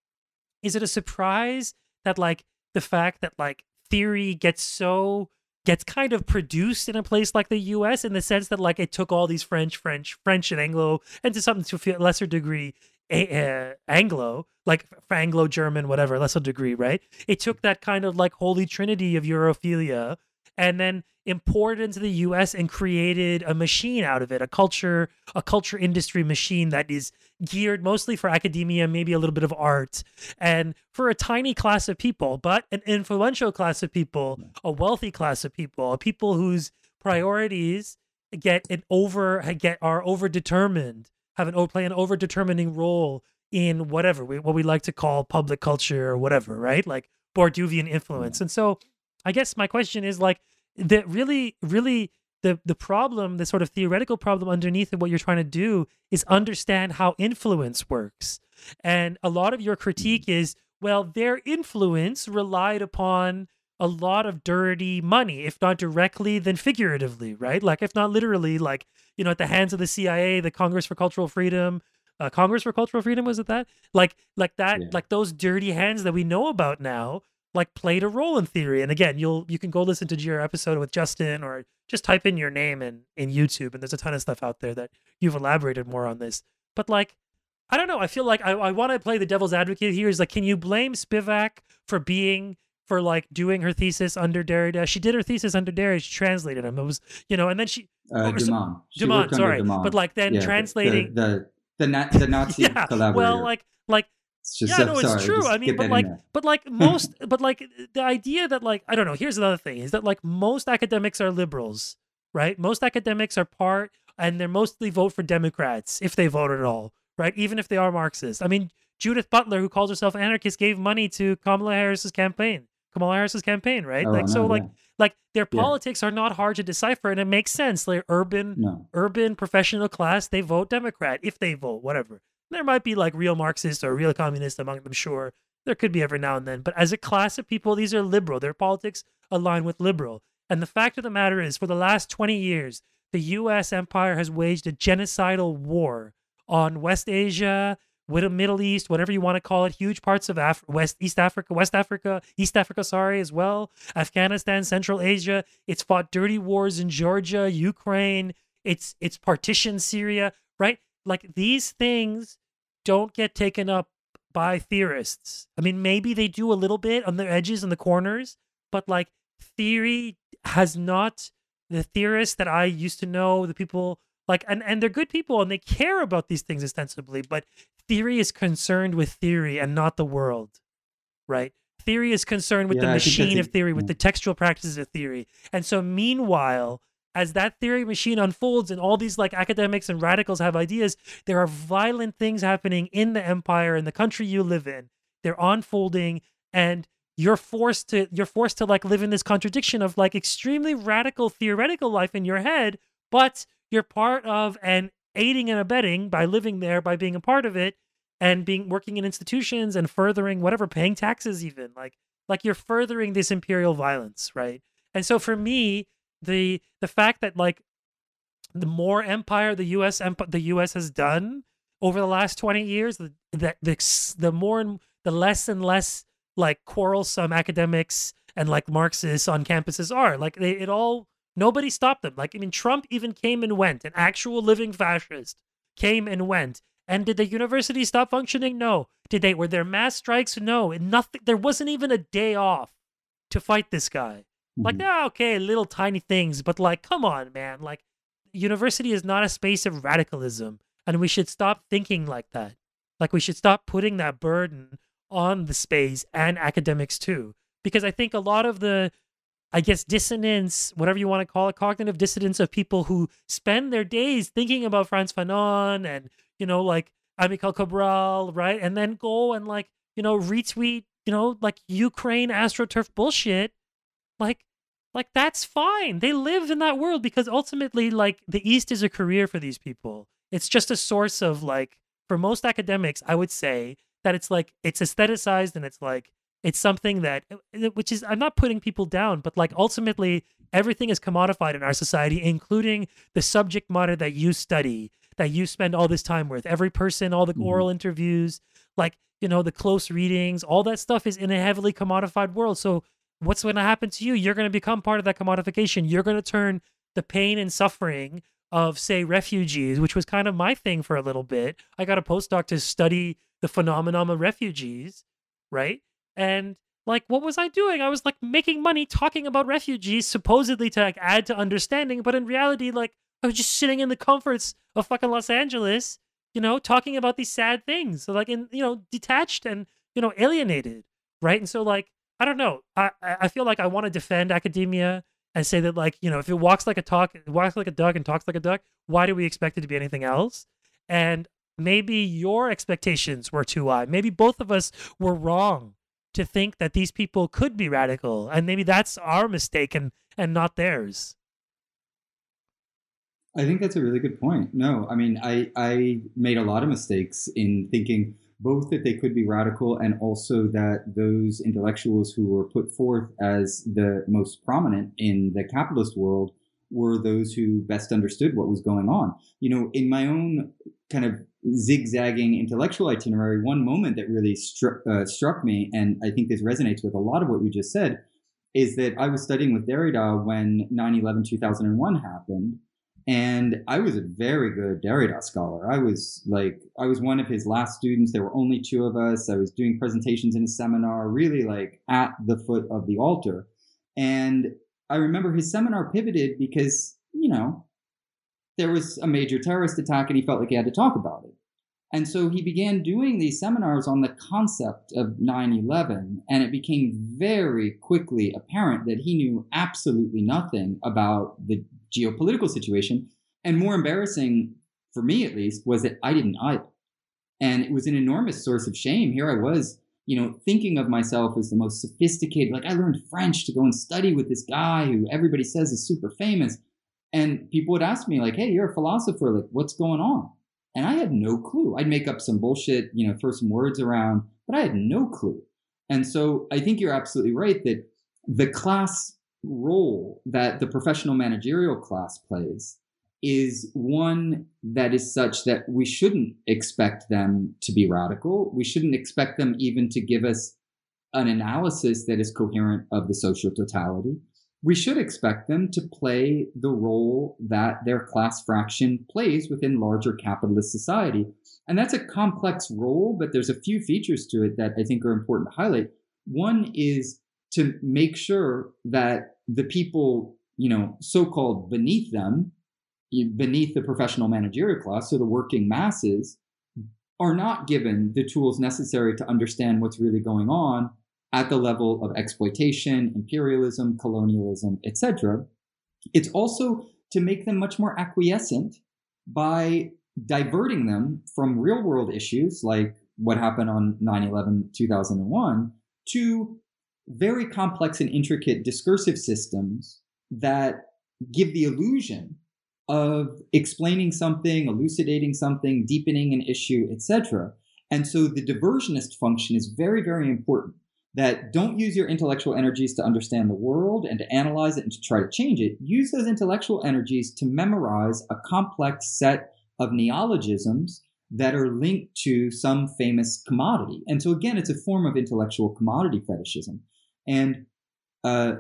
is it a surprise that like the fact that like theory gets so gets kind of produced in a place like the U S in the sense that like it took all these French, French, French and Anglo, and to some to a lesser degree a, uh, Anglo, like Anglo German, whatever, lesser degree, right? It took that kind of like holy trinity of Europhilia and then imported into the U S and created a machine out of it, a culture, a culture industry machine that is geared mostly for academia, maybe a little bit of art, and for a tiny class of people, but an influential class of people, a wealthy class of people, a people whose priorities get an over get are overdetermined, have an play an overdetermining role in whatever we, what we like to call public culture or whatever, right? Like Bourdieuvian influence. And so, I guess my question is like that really, really the the problem, the sort of theoretical problem underneath of what you're trying to do is understand how influence works. And a lot of your critique is, well, their influence relied upon a lot of dirty money, if not directly, then figuratively, right? Like, if not literally, like, you know, at the hands of the C I A, the Congress for Cultural Freedom, uh, Congress for Cultural Freedom, was it that? Like, like that, Yeah. like those dirty hands that we know about now like played a role in theory. And again, you'll you can go listen to your episode with Justin or just type in your name in in YouTube, and there's a ton of stuff out there that you've elaborated more on this. But like, I don't know. I feel like I, I want to play the devil's advocate here. Is like, can you blame Spivak for being for like doing her thesis under Derrida? She did her thesis under Derrida. She translated him. It was you know, and then she Uh, or some- Dumont. She Dumont, worked under sorry, Dumont. but like then Yeah, the- translating the the the, na- the Nazi yeah, collaborator. well, like like It's just yeah, so- no, it's sorry, true. just I mean, get but that in like, there. but like most, but like the idea that like I don't know. Here's another thing: is that like most academics are liberals, right? Most academics are part, and they're mostly vote for Democrats if they vote at all, right? Even if they are Marxist. I mean, Judith Butler, who calls herself anarchist, gave money to Kamala Harris's campaign. Kamala Harris's campaign, right? Oh, like I so, know, like yeah. like their Yeah. politics are not hard to decipher, and it makes sense. Like urban, No. urban professional class, they vote Democrat if they vote, whatever. There might be like real Marxists or real communists among them, sure. There could be every now and then. But as a class of people, these are liberal. Their politics align with liberal. And the fact of the matter is, for the last twenty years, the U S empire has waged a genocidal war on West Asia, with the Middle East, whatever you want to call it, huge parts of Af- West East Africa, West Africa, East Africa, sorry, as well, Afghanistan, Central Asia. It's fought dirty wars in Georgia, Ukraine. It's it's partitioned Syria, right? Like these things don't get taken up by theorists. I mean, maybe they do a little bit on the edges and the corners, but like theory has not, the theorists that I used to know, the people like, and, and they're good people and they care about these things ostensibly, but theory is concerned with theory and not the world, right? Theory is concerned with Yeah, the I think that's machine a- of theory, with yeah. the textual practices of theory. And so meanwhile, as that theory machine unfolds and all these like academics and radicals have ideas, there are violent things happening in the empire, in the country you live in. They're unfolding, and you're forced to you're forced to like live in this contradiction of like extremely radical theoretical life in your head, but you're part of and aiding and abetting by living there, by being a part of it, and being working in institutions and furthering whatever, paying taxes even. Like like you're furthering this imperial violence, right? And so for me, the the fact that like the more empire the U S emp- the U S has done over the last twenty years, the the the, the more and the less and less like quarrelsome academics and like Marxists on campuses are. Like they it all nobody stopped them. Like I mean Trump even came and went, an actual living fascist came and went. And did the university stop functioning? No. Did they were there mass strikes? No. And nothing, there wasn't even a day off to fight this guy. Like, Mhm. yeah, okay, little tiny things, but like, come on, man. Like, university is not a space of radicalism, and we should stop thinking like that. Like, we should stop putting that burden on the space and academics too. Because I think a lot of the, I guess, dissonance, whatever you want to call it, cognitive dissonance of people who spend their days thinking about Frantz Fanon and, you know, like Amical Cabral, right? And then go and like, you know, retweet, you know, like Ukraine AstroTurf bullshit. Like, Like, that's fine. They live in that world because ultimately, like, the East is a career for these people. It's just a source of, like, for most academics, I would say that it's like, it's aestheticized and it's like, it's something that, uh, which is, I'm not putting people down, but like, ultimately, everything is commodified in our society, including the subject matter that you study, that you spend all this time with. Every person, all the Mhm. oral interviews, like, you know, the close readings, all that stuff is in a heavily commodified world. So, what's going to happen to you? You're going to become part of that commodification. You're going to turn the pain and suffering of, say, refugees, which was kind of my thing for a little bit. I got a postdoc to study the phenomenon of refugees, right? And like, what was I doing? I was like making money talking about refugees, supposedly to like add to understanding, but in reality, like, I was just sitting in the comforts of fucking Los Angeles, you know, talking about these sad things. So like, in, you know, detached and, you know, alienated, right? And so like, I don't know. I I feel like I want to defend academia and say that, like, you know, if it walks like a talk, it walks like a duck and talks like a duck, why do we expect it to be anything else? And maybe your expectations were too high. Maybe both of us were wrong to think that these people could be radical, and maybe that's our mistake and and not theirs. I think that's a really good point. No, I mean, I I made a lot of mistakes in thinking both that they could be radical and also that those intellectuals who were put forth as the most prominent in the capitalist world were those who best understood what was going on. You know, in my own kind of zigzagging intellectual itinerary, one moment that really struck uh, struck me, and I think this resonates with a lot of what you just said, is that I was studying with Derrida when nine eleven two thousand one happened. And I was a very good Derrida scholar. I was like, I was one of his last students. There were only two of us. I was doing presentations in a seminar, really like at the foot of the altar. And I remember his seminar pivoted because, you know, there was a major terrorist attack and he felt like he had to talk about it. And so he began doing these seminars on the concept of nine eleven, and it became very quickly apparent that he knew absolutely nothing about the geopolitical situation. And more embarrassing, for me at least, was that I didn't either. And it was an enormous source of shame. Here I was, you know, thinking of myself as the most sophisticated. Like, I learned French to go and study with this guy who everybody says is super famous. And people would ask me, like, hey, you're a philosopher. Like, what's going on? And I had no clue. I'd make up some bullshit, you know, throw some words around, but I had no clue. And so I think you're absolutely right that the class role that the professional managerial class plays is one that is such that we shouldn't expect them to be radical. We shouldn't expect them even to give us an analysis that is coherent of the social totality. We should expect them to play the role that their class fraction plays within larger capitalist society. And that's a complex role, but there's a few features to it that I think are important to highlight. One is to make sure that the people, you know, so-called beneath them, beneath the professional managerial class, so the working masses, are not given the tools necessary to understand what's really going on at the level of exploitation, imperialism, colonialism, et cetera. It's also to make them much more acquiescent by diverting them from real world issues like what happened on nine eleven two thousand one to very complex and intricate discursive systems that give the illusion of explaining something, elucidating something, deepening an issue, et cetera. And so the diversionist function is very, very important. That don't use your intellectual energies to understand the world and to analyze it and to try to change it. Use those intellectual energies to memorize a complex set of neologisms that are linked to some famous commodity. And so again, it's a form of intellectual commodity fetishism. And uh,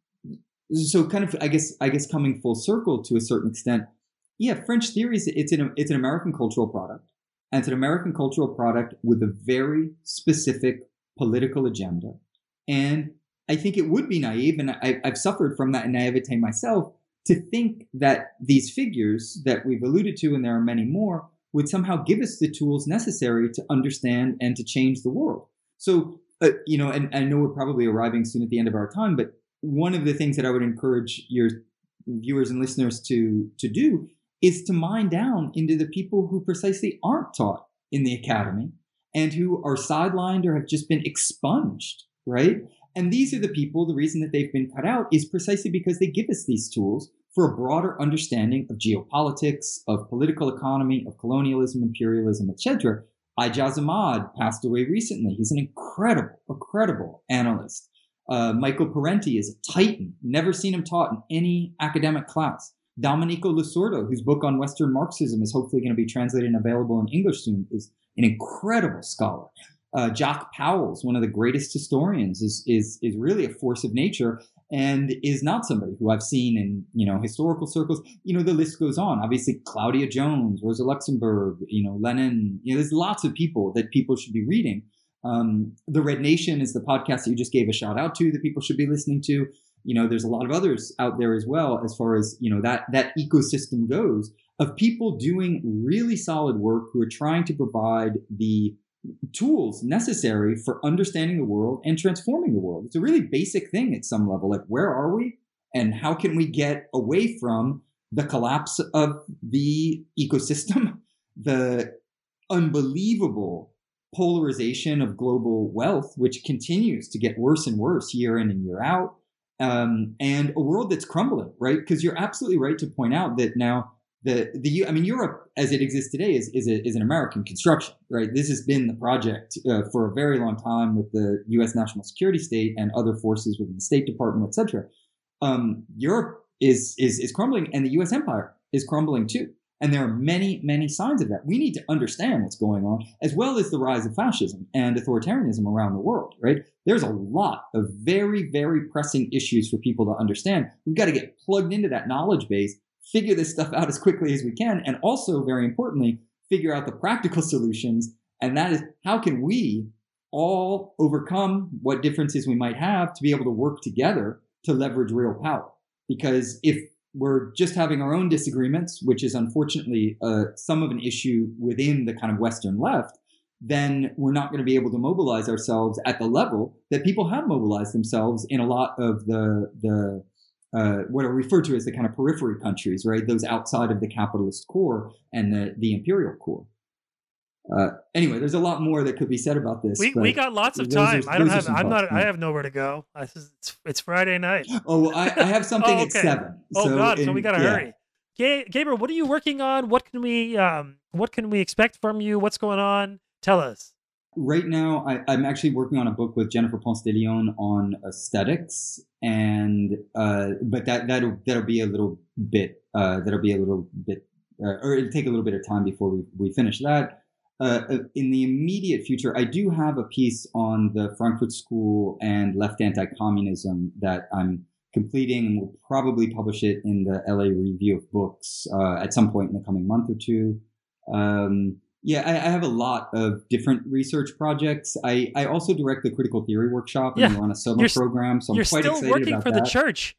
so kind of, I guess, I guess coming full circle to a certain extent, yeah, French theory is it's an it's an American cultural product, and it's an American cultural product with a very specific political agenda. And I think it would be naive, and I, I've suffered from that naivete myself, to think that these figures that we've alluded to, and there are many more, would somehow give us the tools necessary to understand and to change the world. So, uh, you know, and, and I know we're probably arriving soon at the end of our time, but one of the things that I would encourage your viewers and listeners to, to do is to mine down into the people who precisely aren't taught in the academy and who are sidelined or have just been expunged, right? And these are the people, the reason that they've been cut out is precisely because they give us these tools for a broader understanding of geopolitics, of political economy, of colonialism, imperialism, et cetera. Ijaz Ahmad passed away recently. He's an incredible, incredible analyst. Uh, Michael Parenti is a titan. Never seen him taught in any academic class. Domenico Losordo, whose book on Western Marxism is hopefully going to be translated and available in English soon, is an incredible scholar. Uh, Jock Powell's one of the greatest historians, is is is really a force of nature, and is not somebody who I've seen in, you know, historical circles. You know, the list goes on. Obviously, Claudia Jones, Rosa Luxemburg, you know, Lenin. You know, there's lots of people that people should be reading. Um, the Red Nation is the podcast that you just gave a shout out to that people should be listening to. You know, there's a lot of others out there as well, as far as, you know, that that ecosystem goes, of people doing really solid work who are trying to provide the tools necessary for understanding the world and transforming the world. It's a really basic thing at some level. Like, where are we and how can we get away from the collapse of the ecosystem, the unbelievable polarization of global wealth, which continues to get worse and worse year in and year out, um, and a world that's crumbling, right? Because you're absolutely right to point out that now the the I mean, Europe as it exists today is is, a, is an American construction, right? This has been the project uh, for a very long time with the U S national security state and other forces within the State Department, et cetera. Um, Europe is is is crumbling, and the U S empire is crumbling too. And there are many, many signs of that. We need to understand what's going on, as well as the rise of fascism and authoritarianism around the world, right? There's a lot of very, very pressing issues for people to understand. We've got to get plugged into that knowledge base, figure this stuff out as quickly as we can, and also, very importantly, figure out the practical solutions. And that is, how can we all overcome what differences we might have to be able to work together to leverage real power? Because if we're just having our own disagreements, which is unfortunately uh, some of an issue within the kind of Western left, then we're not going to be able to mobilize ourselves at the level that people have mobilized themselves in a lot of the the uh, what are referred to as the kind of periphery countries, right? Those outside of the capitalist core and the, the imperial core. Uh, anyway, there's a lot more that could be said about this. We we got lots of time. Are, I don't have. I'm not. I have nowhere to go. I, it's, it's Friday night. Oh, I, I have something oh, okay. at seven. Oh so God! in, so we gotta yeah. hurry. Ga- Gabriel, what are you working on? What can we um What can we expect from you? What's going on? Tell us. Right now, I, I'm actually working on a book with Jennifer Ponce de Leon on aesthetics, and uh, but that that'll that'll be a little bit uh, that'll be a little bit, uh, or it'll take a little bit of time before we we finish that. Uh, in the immediate future, I do have a piece on the Frankfurt School and left anti-communism that I'm completing, and will probably publish it in the L A Review of Books uh, at some point in the coming month or two. Um, yeah, I, I have a lot of different research projects. I, I also direct the Critical Theory Workshop, and yeah. we're on a summer you're, program, so I'm you're quite still excited working about for that. the church.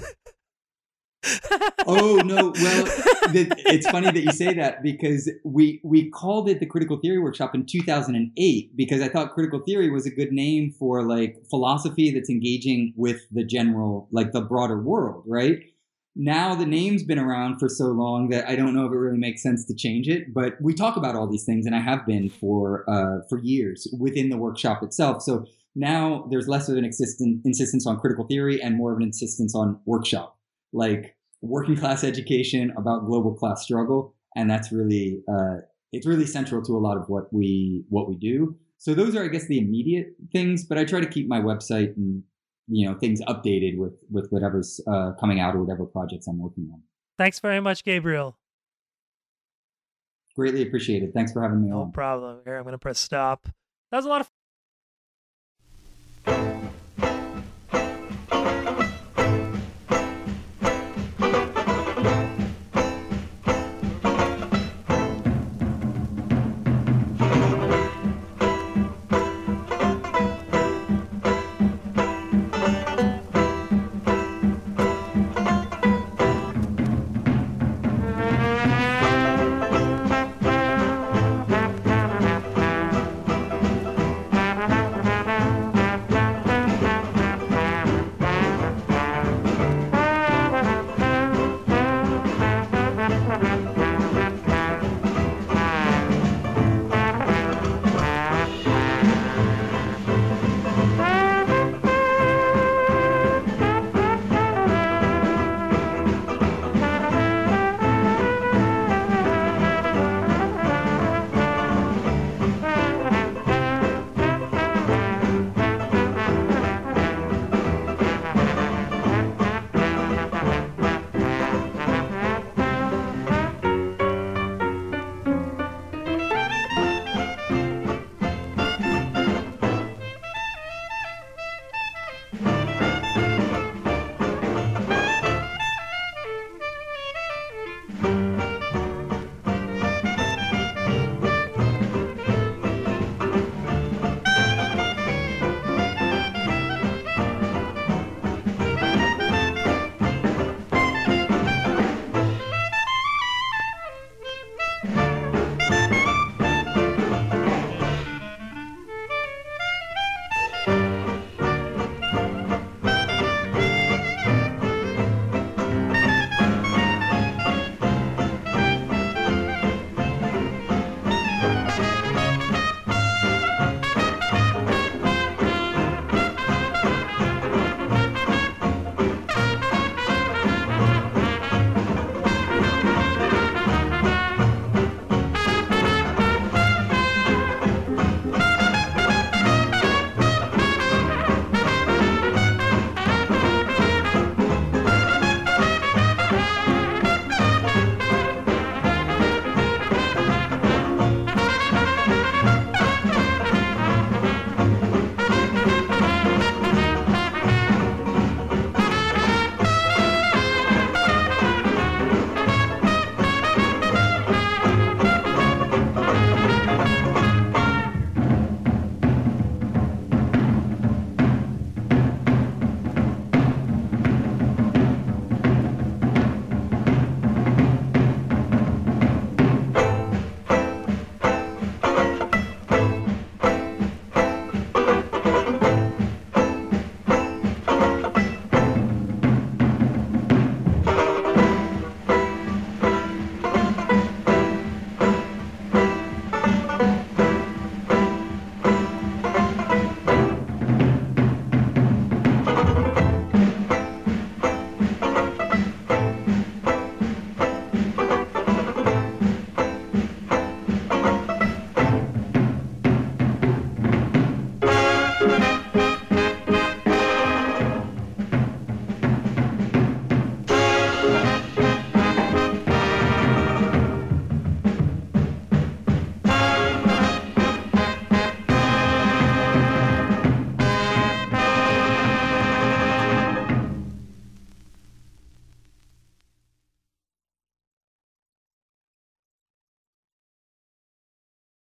Oh no! Well, the, it's funny that you say that, because we we called it the Critical Theory Workshop in two thousand eight because I thought critical theory was a good name for like philosophy that's engaging with the general, like the broader world, right? Now the name's been around for so long that I don't know if it really makes sense to change it. But we talk about all these things, and I have been for uh, for years within the workshop itself. So now there's less of an insistent, insistence on critical theory and more of an insistence on workshop, like working class education about global class struggle, and that's really uh, it's really central to a lot of what we what we do. So those are, I guess, the immediate things. But I try to keep my website and you know things updated with with whatever's uh, coming out or whatever projects I'm working on. Thanks very much, Gabriel. Greatly appreciated. Thanks for having me no on. No problem. Here, I'm going to press stop. That was a lot of